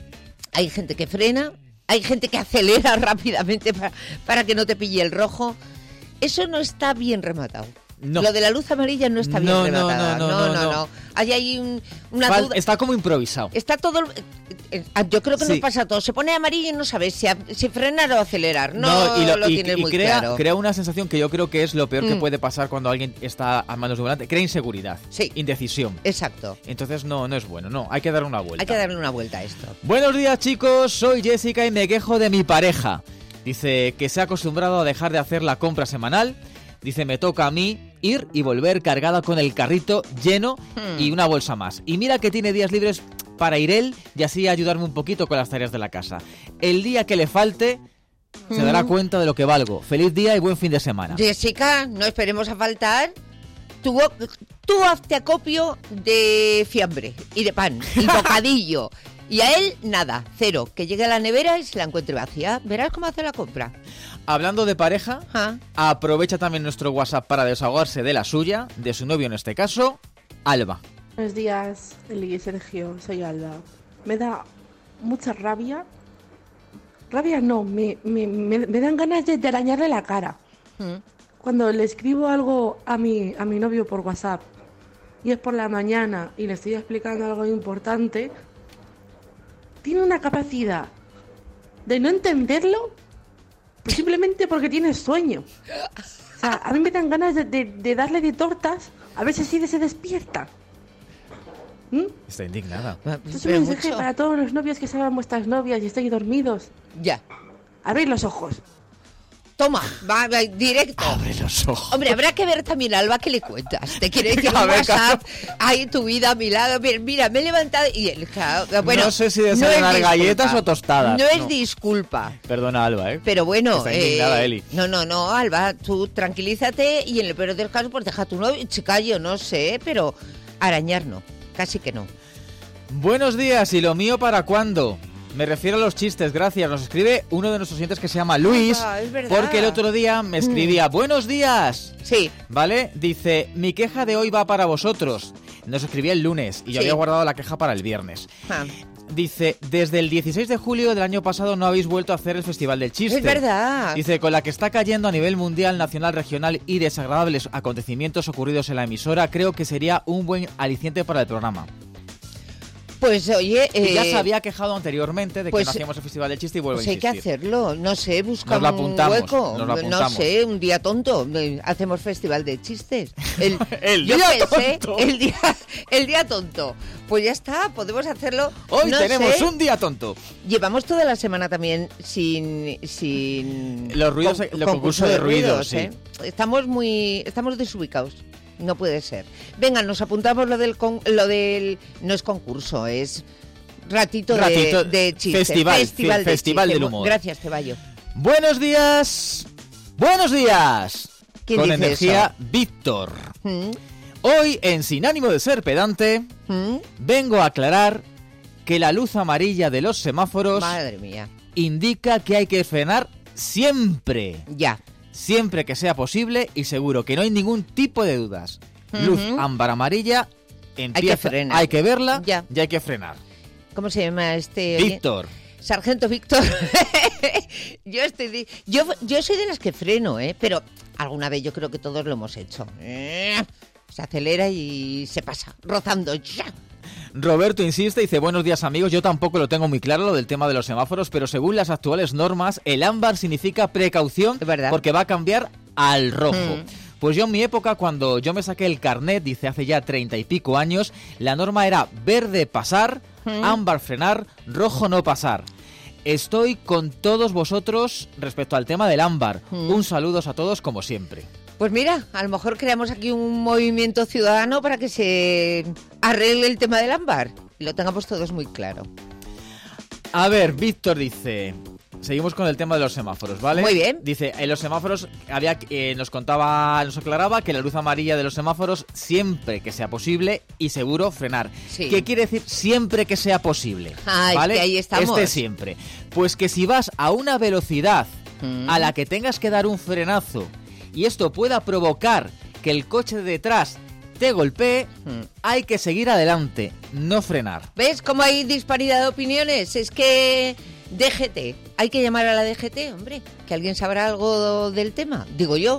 Hay gente que frena, hay gente que acelera rápidamente para, para que no te pille el rojo. Eso no está bien rematado. No. Lo de la luz amarilla no está No, bien no, rematada. no, no, no, no. Hay ahí un- una Fal- duda. Está como improvisado. Está todo... eh, eh, Yo creo que Sí. nos pasa a todos. Se pone amarillo y no sabes si, a- si frenar o acelerar. No, y lo, y- tienes y muy crea, claro. crea una sensación que yo creo que es lo peor que Mm. puede pasar cuando alguien está a manos de volante. Crea inseguridad, Sí. indecisión. Exacto. Entonces no, no es bueno, no, hay que darle una vuelta. Hay que darle una vuelta a esto. Buenos días, chicos, soy Jessica y me quejo de mi pareja. Dice que se ha acostumbrado a dejar de hacer la compra semanal. Dice, me toca a mí ir y volver cargada con el carrito lleno Hmm. y una bolsa más. Y mira que tiene días libres para ir él y así ayudarme un poquito con las tareas de la casa. El día que le falte, se Hmm. dará cuenta de lo que valgo. Feliz día y buen fin de semana. Jessica, no esperemos a faltar. Tú, tú hazte acopio de fiambre y de pan y bocadillo. Y a él, nada, cero. Que llegue a la nevera y se la encuentre vacía. Verás cómo hace la compra. Hablando de pareja, Ah. aprovecha también nuestro WhatsApp para desahogarse de la suya, de su novio en este caso, Alba. Buenos días, Eli y Sergio, soy Alba. Me da mucha rabia. Rabia no, me, me, me, me dan ganas de, de arañarle la cara. Cuando le escribo algo a mi, a mi novio por WhatsApp y es por la mañana y le estoy explicando algo importante, tiene una capacidad de no entenderlo pues simplemente porque tiene sueño. O sea, a mí me dan ganas de, de, de darle de tortas a ver si así se despierta. ¿Mm? Está indignada. Es un mensaje para todos los novios que salgan vuestras novias y estéis dormidos. Ya. Abrid los ojos. Toma, va, va, directo. Abre los ojos. Hombre, habrá que ver también, Alba, ¿qué le cuentas? Te quiere decir A un ver, WhatsApp, hay tu vida a mi lado. Mira, mira, me he levantado y el, bueno, no sé si desayunar no galletas o tostadas. No es no. disculpa. Perdona, Alba, ¿eh? Pero bueno, está indignada, eh, Eli. no, no, no, Alba, tú tranquilízate y en el peor de los casos, pues deja a tu novio, chica, yo no sé, pero arañar no, casi que no. Buenos días, ¿y lo mío para cuándo? Me refiero a los chistes, gracias. Nos escribe uno de nuestros oyentes que se llama Luis, Ah, es verdad. porque el otro día me escribía, buenos días. Sí. ¿Vale? Dice, mi queja de hoy va para vosotros. Nos escribía el lunes y yo Sí. había guardado la queja para el viernes. Ah. Dice, desde el dieciséis de julio del año pasado no habéis vuelto a hacer el Festival del Chiste. Es verdad. Dice, con la que está cayendo a nivel mundial, nacional, regional y desagradables acontecimientos ocurridos en la emisora, creo que sería un buen aliciente para el programa. Pues oye, Y ya eh, se había quejado anteriormente de pues, que no hacíamos el Festival del Chiste y vuelve pues a hay que insistir. hacerlo, no sé, busca Nos lo un apuntamos, hueco, nos lo no apuntamos. sé, un día tonto, eh, hacemos festival de chistes. El, El yo día pensé, tonto. El día, el día tonto. Pues ya está, podemos hacerlo. Hoy no tenemos sé. un día tonto. Llevamos toda la semana también sin sin Los ruidos- con- los concursos de ruidos, sí. ¿eh? Estamos muy estamos desubicados. No puede ser. Venga, nos apuntamos lo del con- lo del no es concurso, es ratito, Ratito, de, de chistes. festival, festival, fe- de festival chiste. del humor. Gracias, Ceballo. Buenos días. Buenos días. ¿Quién Con dice energía, eso? Víctor. ¿Mm? Hoy, en Sin ánimo de ser pedante, ¿Mm? vengo a aclarar que la luz amarilla de los semáforos Madre mía. indica que hay que frenar siempre. Ya. Siempre que sea posible y seguro que no hay ningún tipo de dudas. Luz Ujú. ámbar amarilla, empieza, frenar. hay que verla Ya. y hay que frenar. ¿Cómo se llama este? Víctor. Sargento Víctor. yo estoy di- yo yo soy de las que freno, ¿eh? Pero alguna vez yo creo que todos lo hemos hecho. Eh, Se acelera y se pasa, rozando. ¡Ya! Roberto insiste, dice, buenos días amigos, yo tampoco lo tengo muy claro lo del tema de los semáforos, pero según las actuales normas, el ámbar significa precaución porque va a cambiar al rojo. Mm. Pues yo en mi época, cuando yo me saqué el carnet, dice hace ya treinta y pico años, la norma era verde pasar, Mm. ámbar frenar, rojo no pasar. Estoy con todos vosotros respecto al tema del ámbar. Mm. Un saludo a todos como siempre. Pues mira, a lo mejor creamos aquí un movimiento ciudadano para que se arregle el tema del ámbar y lo tengamos todos muy claro. A ver, Víctor dice... Seguimos con el tema de los semáforos, ¿vale? Muy bien. Dice, en los semáforos había eh, nos contaba, nos aclaraba que la luz amarilla de los semáforos siempre que sea posible y seguro frenar. Sí. ¿Qué quiere decir siempre que sea posible? Ah, es ¿vale? que ahí estamos. Este siempre. Pues que si vas a una velocidad Mm. a la que tengas que dar un frenazo y esto pueda provocar que el coche de detrás te golpee, Mm. hay que seguir adelante, no frenar. ¿Ves cómo hay disparidad de opiniones? Es que D G T, hay que llamar a la D G T, hombre, que alguien sabrá algo del tema, digo yo.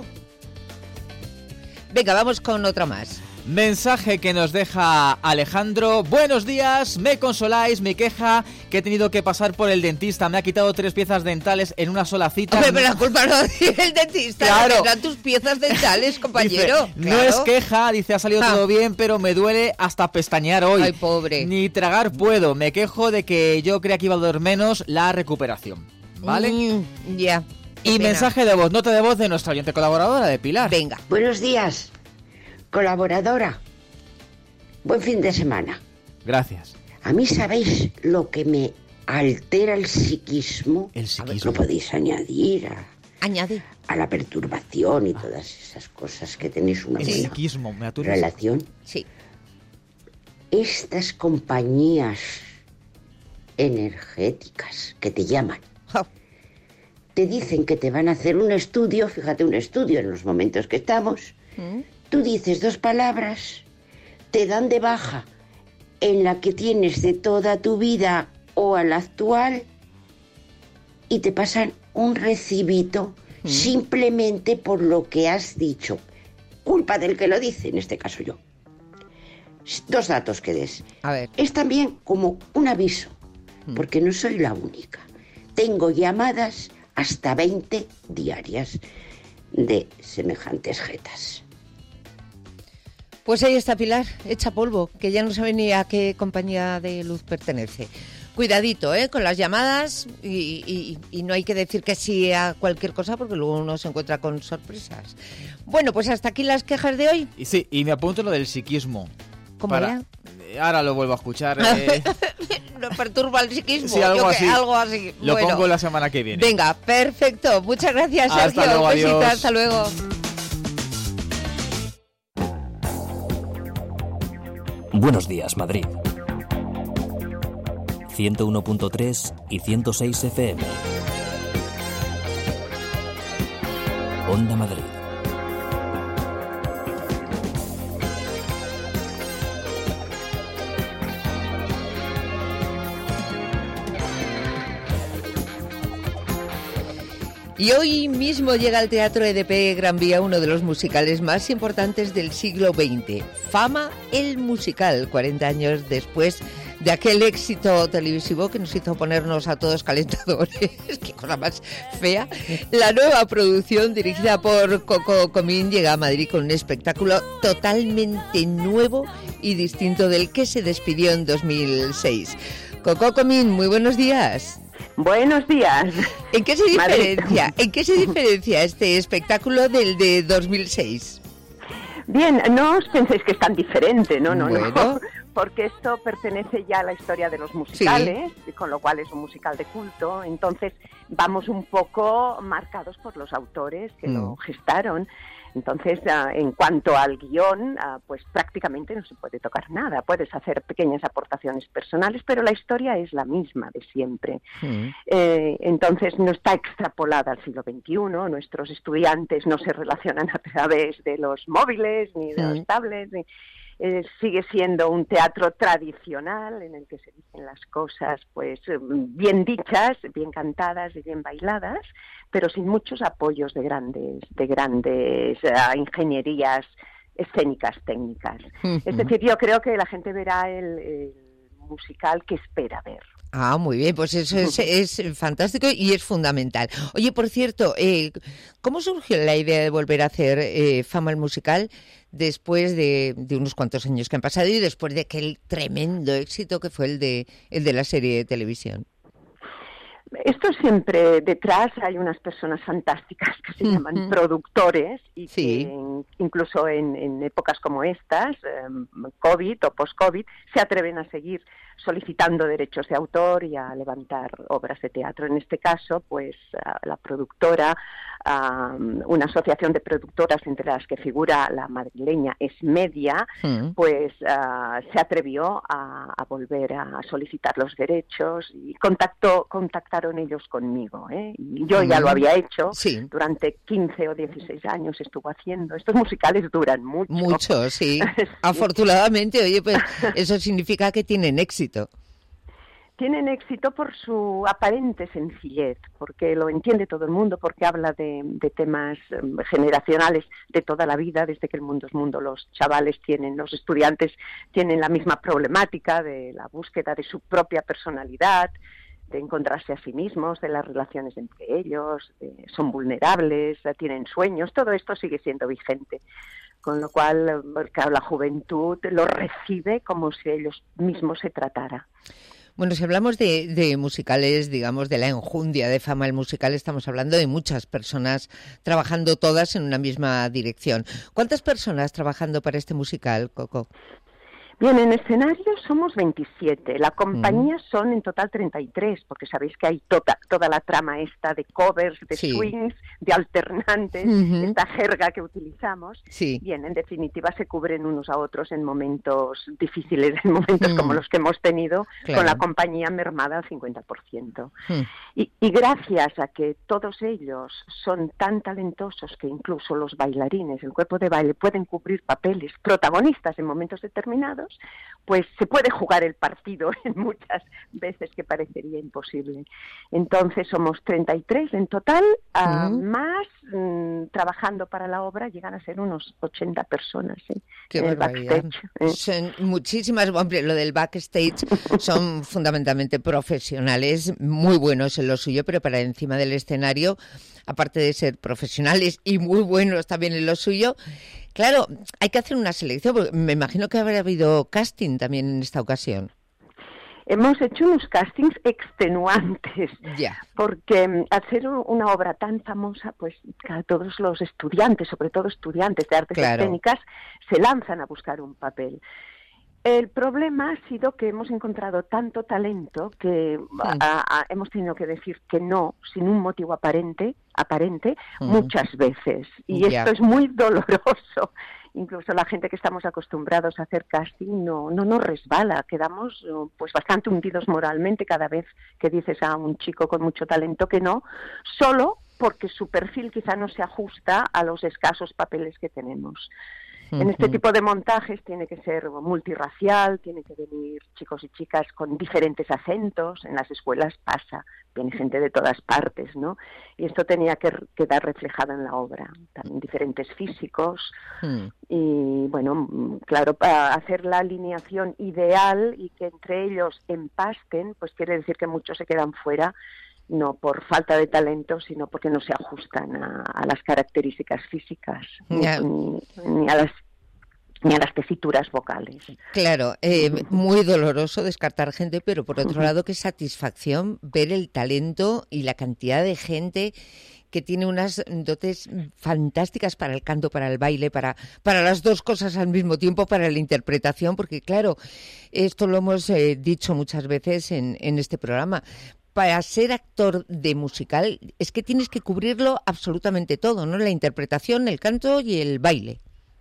Venga, vamos con otra más. Mensaje que nos deja Alejandro. Buenos días, me consoláis, mi queja que he tenido que pasar por el dentista. Me ha quitado tres piezas dentales en una sola cita. Hombre, pero la culpa no tiene el dentista, Claro. no tendrán tus piezas dentales, compañero. Dice, no claro. es queja, dice, ha salido Ah. todo bien, pero me duele hasta pestañear hoy. Ay, pobre. Ni tragar puedo. Me quejo de que yo creía que iba a doler menos la recuperación. ¿Vale? Mm, ya. Qué Y pena. mensaje de voz, nota de voz de nuestra oyente colaboradora, de Pilar. Venga. Buenos días, colaboradora. Buen fin de semana. Gracias. A mí, ¿sabéis lo que me altera el psiquismo? El psiquismo. Lo podéis añadir a, Añade. a la perturbación y todas esas cosas que tenéis una El buena psiquismo, me aturas. relación. Sí. Estas compañías energéticas que te llaman, te dicen que te van a hacer un estudio, fíjate, un estudio en los momentos que estamos, Mm. tú dices dos palabras, te dan de baja en la que tienes de toda tu vida o a la actual y te pasan un recibito Mm. simplemente por lo que has dicho. Culpa del que lo dice, en este caso yo. Dos datos que des. A ver. Es también como un aviso, porque no soy la única. Tengo llamadas hasta veinte diarias de semejantes jetas. Pues ahí está Pilar, hecha polvo, que ya no sabe ni a qué compañía de luz pertenece. Cuidadito, ¿eh? Con las llamadas y, y, y no hay que decir que sí a cualquier cosa porque luego uno se encuentra con sorpresas. Bueno, pues hasta aquí las quejas de hoy. Y sí, y me apunto lo del psiquismo. ¿Cómo Para... era? Ahora lo vuelvo a escuchar. Eh... ¿No perturba el psiquismo? Sí, algo, Yo así. Que, algo así. Lo bueno, pongo la semana que viene. Venga, perfecto. Muchas gracias, Sergio. Hasta luego, Besito, adiós. hasta luego. Buenos días, Madrid. ciento uno punto tres y ciento seis F M. Onda Madrid. Y hoy mismo llega al Teatro E D P Gran Vía uno de los musicales más importantes del siglo veinte, Fama el Musical, cuarenta años después de aquel éxito televisivo que nos hizo ponernos a todos calentadores. Qué cosa más fea. La nueva producción, dirigida por Coco Comín, llega a Madrid con un espectáculo totalmente nuevo y distinto del que se despidió en dos mil seis. Coco Comín, muy buenos días. Buenos días. ¿En qué se diferencia? ¿En qué se diferencia este espectáculo del de dos mil seis? Bien, no os penséis que es tan diferente, no, no, bueno. no, porque esto pertenece ya a la historia de los musicales, sí. Con lo cual es un musical de culto, entonces vamos un poco marcados por los autores que mm. lo gestaron. Entonces, uh, en cuanto al guión, uh, pues prácticamente no se puede tocar nada. Puedes hacer pequeñas aportaciones personales, pero la historia es la misma de siempre. Mm. Eh, entonces, no está extrapolada al siglo veintiuno. Nuestros estudiantes no se relacionan a través de los móviles ni de mm. los tablets. Ni, eh, sigue siendo un teatro tradicional en el que se dicen las cosas pues bien dichas, bien cantadas y bien bailadas, pero sin muchos apoyos de grandes, de grandes uh, ingenierías escénicas técnicas. Uh-huh. Es decir, yo creo que la gente verá el, el musical que espera ver. Ah, muy bien, pues eso es, es fantástico y es fundamental. Oye, por cierto, eh, ¿cómo surgió la idea de volver a hacer eh, Fama el Musical después de, de unos cuantos años que han pasado y después de aquel tremendo éxito que fue el de, el de la serie de televisión? Esto siempre, detrás hay unas personas fantásticas que se llaman uh-huh. productores y sí. que en, incluso en, en épocas como estas, eh, COVID o post-COVID, se atreven a seguir solicitando derechos de autor y a levantar obras de teatro. En este caso, pues la productora, um, una asociación de productoras entre las que figura la madrileña Esmedia, mm. pues uh, se atrevió a, a volver a solicitar los derechos y contactó, contactaron ellos conmigo, ¿eh? Y yo mm. ya lo había hecho, sí. durante quince o dieciséis años estuvo haciendo. Estos musicales duran mucho. Mucho, sí. sí. Afortunadamente, oye, pues eso significa que tienen éxito. Tienen éxito por su aparente sencillez, porque lo entiende todo el mundo, porque habla de, de temas um, generacionales de toda la vida, desde que el mundo es mundo. Los chavales tienen, los estudiantes tienen la misma problemática de la búsqueda de su propia personalidad, de encontrarse a sí mismos, de las relaciones entre ellos, de, son vulnerables, tienen sueños, todo esto sigue siendo vigente. Con lo cual, claro, la juventud lo recibe como si ellos mismos se tratara. Bueno, si hablamos de, de musicales, digamos, de la enjundia de Fama el Musical, estamos hablando de muchas personas trabajando todas en una misma dirección. ¿Cuántas personas trabajando para este musical, Coco? Bien, en escenario somos veintisiete, la compañía mm. son en total treinta y tres, porque sabéis que hay toda, toda la trama esta de covers, de sí. swings, de alternantes, uh-huh. esta jerga que utilizamos. Sí. Bien, en definitiva se cubren unos a otros en momentos difíciles, en momentos mm. como los que hemos tenido, claro. con la compañía mermada al cincuenta por ciento. Mm. Y, y gracias a que todos ellos son tan talentosos que incluso los bailarines, el cuerpo de baile, pueden cubrir papeles protagonistas en momentos determinados, pues se puede jugar el partido en muchas veces que parecería imposible. Entonces somos treinta y tres en total, uh, uh-huh. más mm, trabajando para la obra llegan a ser unos ochenta personas ¿eh? Qué en el backstage. ¿eh? Son muchísimas, hombre, lo del backstage son fundamentalmente profesionales, muy buenos en lo suyo, pero para encima del escenario, aparte de ser profesionales y muy buenos también en lo suyo, Claro, hay que hacer una selección, porque me imagino que habrá habido casting también en esta ocasión. Hemos hecho unos castings extenuantes, ya. porque al ser una obra tan famosa, pues todos los estudiantes, sobre todo estudiantes de artes claro. escénicas, se lanzan a buscar un papel. El problema ha sido que hemos encontrado tanto talento que mm. a, a, hemos tenido que decir que no, sin un motivo aparente, aparente mm. muchas veces. Y yeah. esto es muy doloroso. Incluso la gente que estamos acostumbrados a hacer casting no, no nos resbala, quedamos pues bastante hundidos moralmente cada vez que dices a un chico con mucho talento que no, solo porque su perfil quizá no se ajusta a los escasos papeles que tenemos. Uh-huh. En este tipo de montajes tiene que ser multirracial, tiene que venir chicos y chicas con diferentes acentos, en las escuelas pasa, viene gente de todas partes, ¿no? Y esto tenía que quedar reflejado en la obra, también diferentes físicos, uh-huh. y bueno, claro, para hacer la alineación ideal y que entre ellos empasten, pues quiere decir que muchos se quedan fuera, no por falta de talento, sino porque no se ajustan a, a las características físicas, yeah. ni, ni a las ni a las tesituras vocales. Claro, eh, muy doloroso descartar gente, pero por otro lado, qué satisfacción ver el talento y la cantidad de gente que tiene unas dotes fantásticas para el canto, para el baile, para, para las dos cosas al mismo tiempo, para la interpretación, porque claro, esto lo hemos eh, dicho muchas veces en, en este programa. Para ser actor de musical es que tienes que cubrirlo absolutamente todo, ¿no? La interpretación, el canto y el baile.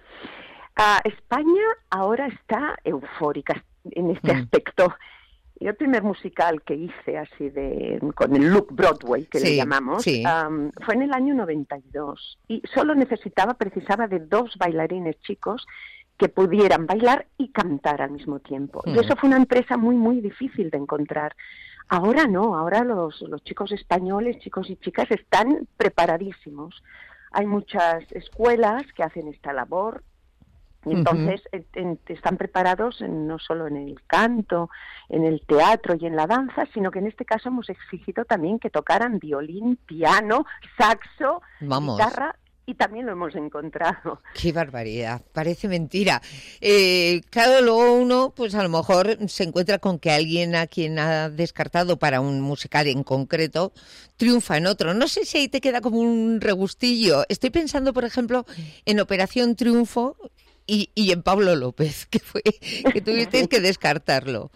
Uh, España ahora está eufórica en este mm. aspecto. Y el primer musical que hice así de con el look Broadway, que sí, le llamamos, sí. um, fue en el año noventa y dos. Y solo necesitaba, precisaba de dos bailarines chicos que pudieran bailar y cantar al mismo tiempo. Mm. Y eso fue una empresa muy, muy difícil de encontrar. Ahora no, ahora los, los chicos españoles, chicos y chicas, están preparadísimos. Hay muchas escuelas que hacen esta labor y entonces uh-huh. en, en, están preparados en, no solo en el canto, en el teatro y en la danza, sino que en este caso hemos exigido también que tocaran violín, piano, saxo, Vamos. guitarra. Y también lo hemos encontrado. ¡Qué barbaridad! Parece mentira. Eh, claro, luego uno, pues a lo mejor se encuentra con que alguien a quien ha descartado para un musical en concreto triunfa en otro. No sé si ahí te queda como un regustillo. Estoy pensando, por ejemplo, en Operación Triunfo y, y en Pablo López, que fue que tuvisteis que descartarlo.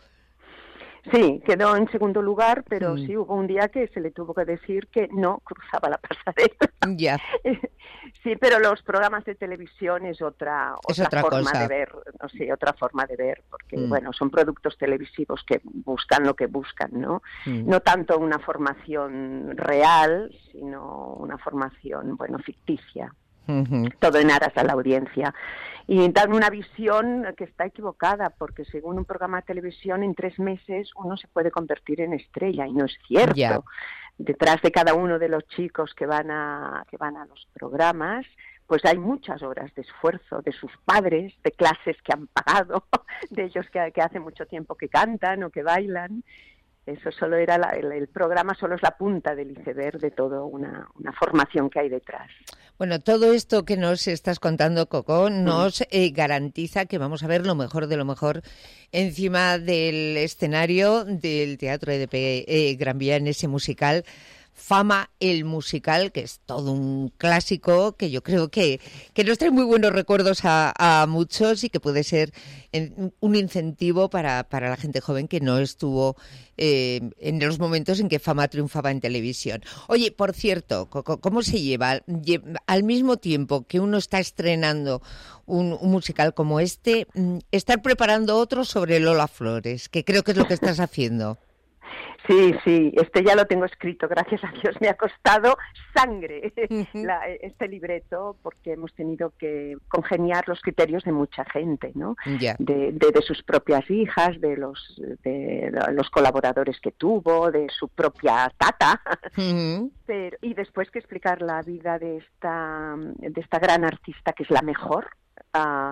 Sí, quedó en segundo lugar, pero mm. sí hubo un día que se le tuvo que decir que no cruzaba la pasarela. Ya. Sí, pero los programas de televisión es otra, es otra, otra forma cosa. de ver, no sé, otra forma de ver, porque mm. bueno, son productos televisivos que buscan lo que buscan, ¿no? Mm. No tanto una formación real, sino una formación, bueno, ficticia. Uh-huh. Todo en aras a la audiencia. Y dan una visión que está equivocada, porque según un programa de televisión, en tres meses uno se puede convertir en estrella, y no es cierto. Yeah. Detrás de cada uno de los chicos que van a que van a los programas, pues hay muchas horas de esfuerzo de sus padres, de clases que han pagado, de ellos que, que hace mucho tiempo que cantan o que bailan. Eso solo era la, el, el programa, solo es la punta del iceberg de toda una, una formación que hay detrás. Bueno, todo esto que nos estás contando, Coco, nos eh, garantiza que vamos a ver lo mejor de lo mejor encima del escenario del Teatro E D P eh, Gran Vía en ese musical Fama el Musical, que es todo un clásico que yo creo que, que nos trae muy buenos recuerdos a, a muchos y que puede ser en, un incentivo para, para la gente joven que no estuvo eh, en los momentos en que Fama triunfaba en televisión. Oye, por cierto, Coco, ¿cómo se lleva? Al mismo tiempo que uno está estrenando un, un musical como este, estar preparando otro sobre Lola Flores, que creo que es lo que estás haciendo. Sí, sí, este ya lo tengo escrito, gracias a Dios. Me ha costado sangre uh-huh. la, este libreto, porque hemos tenido que congeniar los criterios de mucha gente, ¿no? Yeah. De, de, de sus propias hijas, de los, de los colaboradores que tuvo, de su propia tata. Uh-huh. Pero, y después que explicar la vida de esta, de esta gran artista, que es la mejor, uh,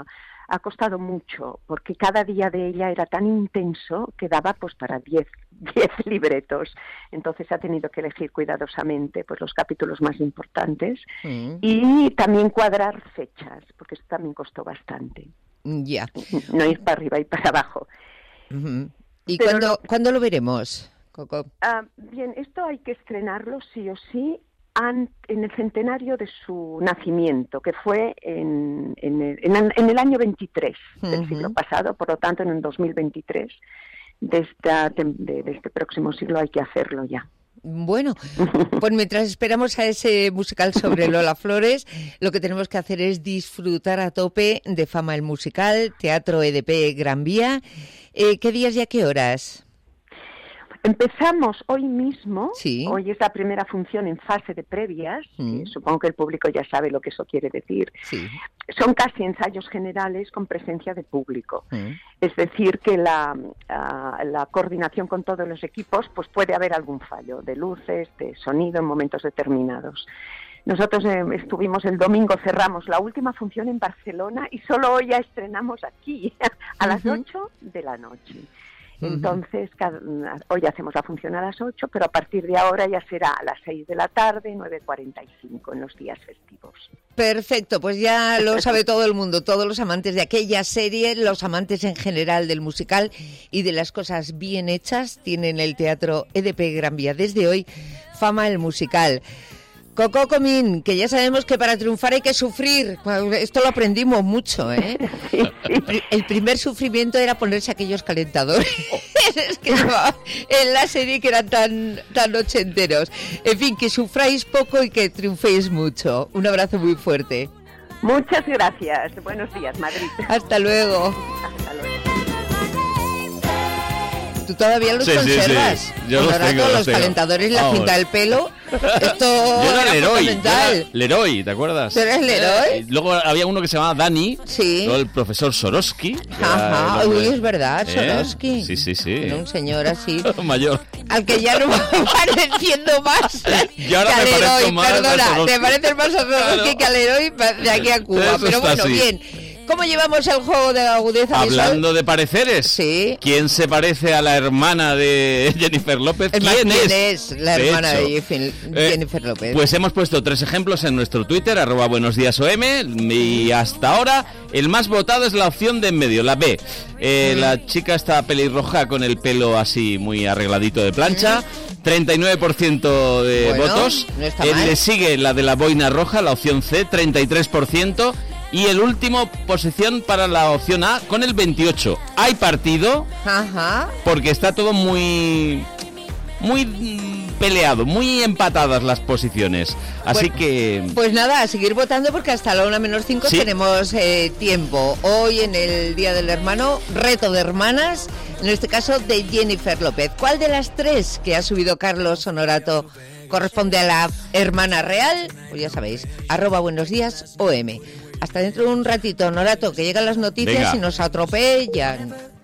ha costado mucho, porque cada día de ella era tan intenso que daba pues para diez libretos. Entonces ha tenido que elegir cuidadosamente pues los capítulos más importantes mm. y también cuadrar fechas, porque eso también costó bastante. Ya. No ir para arriba y para abajo. Uh-huh. ¿Y cuándo, lo... ¿cuándo lo veremos, Coco? Uh, bien, esto hay que estrenarlo sí o sí an, en el centenario de su nacimiento, que fue en, en, el, en, en el año veintitrés uh-huh. del siglo pasado, por lo tanto en el dos mil veintitrés de, esta, de, de este próximo siglo hay que hacerlo ya. Bueno, pues mientras esperamos a ese musical sobre Lola Flores, lo que tenemos que hacer es disfrutar a tope de Fama el Musical, Teatro E D P Gran Vía. Eh, ¿Qué días y a qué horas? Empezamos hoy mismo, sí. Hoy es la primera función en fase de previas, mm. que supongo que el público ya sabe lo que eso quiere decir. Sí. Son casi ensayos generales con presencia de público, mm. es decir que la, uh, la coordinación con todos los equipos, pues puede haber algún fallo de luces, de sonido en momentos determinados. Nosotros eh, estuvimos el domingo, cerramos la última función en Barcelona y solo hoy ya estrenamos aquí, a las ocho de la noche. Entonces, cada, hoy hacemos la función a las ocho, pero a partir de ahora ya será a las seis de la tarde, nueve cuarenta y cinco en los días festivos. Perfecto, pues ya lo sabe todo el mundo, todos los amantes de aquella serie, los amantes en general del musical y de las cosas bien hechas, tienen el Teatro E D P Gran Vía desde hoy, Fama el Musical. Coco Comín, que ya sabemos que para triunfar hay que sufrir. Esto lo aprendimos mucho, ¿eh? Sí, sí. El primer sufrimiento era ponerse aquellos calentadores es que llevaba en la serie que eran tan, tan ochenteros. En fin, que sufráis poco y que triunféis mucho. Un abrazo muy fuerte. Muchas gracias. Buenos días, Madrid. Hasta luego. Hasta luego. ¿Tú todavía los sí, conservas? Sí, sí. Yo los rato, tengo, los, los tengo. calentadores, la Vamos. cinta del pelo. Esto yo era era Leroy, fundamental. yo era Leroy, ¿te acuerdas? ¿Tú eres Leroy? Eh, luego había uno que se llamaba Dani, sí. luego el profesor Sorosky. Ajá, uy, es verdad, Sorosky. ¿Eh? Sí, sí, sí. Era un señor así. Mayor. Al que ya no va pareciendo más y ahora que me al Leroy, más perdona, te pareces más a Sorosky claro. que al Leroy de aquí a Cuba. Eso pero bueno, así. bien. ¿Cómo llevamos el juego de agudeza visual? Hablando de pareceres, sí. ¿Quién se parece a la hermana de Jennifer López? ¿Quién, ¿Quién es? es? la de hermana hecho, de Jennifer eh, López? Pues hemos puesto tres ejemplos en nuestro Twitter, arroba buenos días O M, y hasta ahora el más votado es la opción de en medio, la B. Eh, mm. La chica está pelirroja con el pelo así muy arregladito de plancha. Mm. treinta y nueve por ciento de bueno, votos. No está eh, mal. Le sigue la de la boina roja, la opción C, treinta y tres por ciento. Y el último posición para la opción A con el veintiocho. Hay partido. Ajá. Porque está todo muy muy peleado, muy empatadas las posiciones. Así pues, que pues nada, a seguir votando porque hasta la una menos cinco ¿sí? tenemos eh, tiempo. Hoy en el Día del Hermano, reto de hermanas, en este caso de Jennifer López. ¿Cuál de las tres que ha subido Carlos Honorato corresponde a la hermana real? Pues ya sabéis, arroba buenos días O M. Hasta dentro de un ratito, Honorato, que llegan las noticias Venga. Y nos atropellan.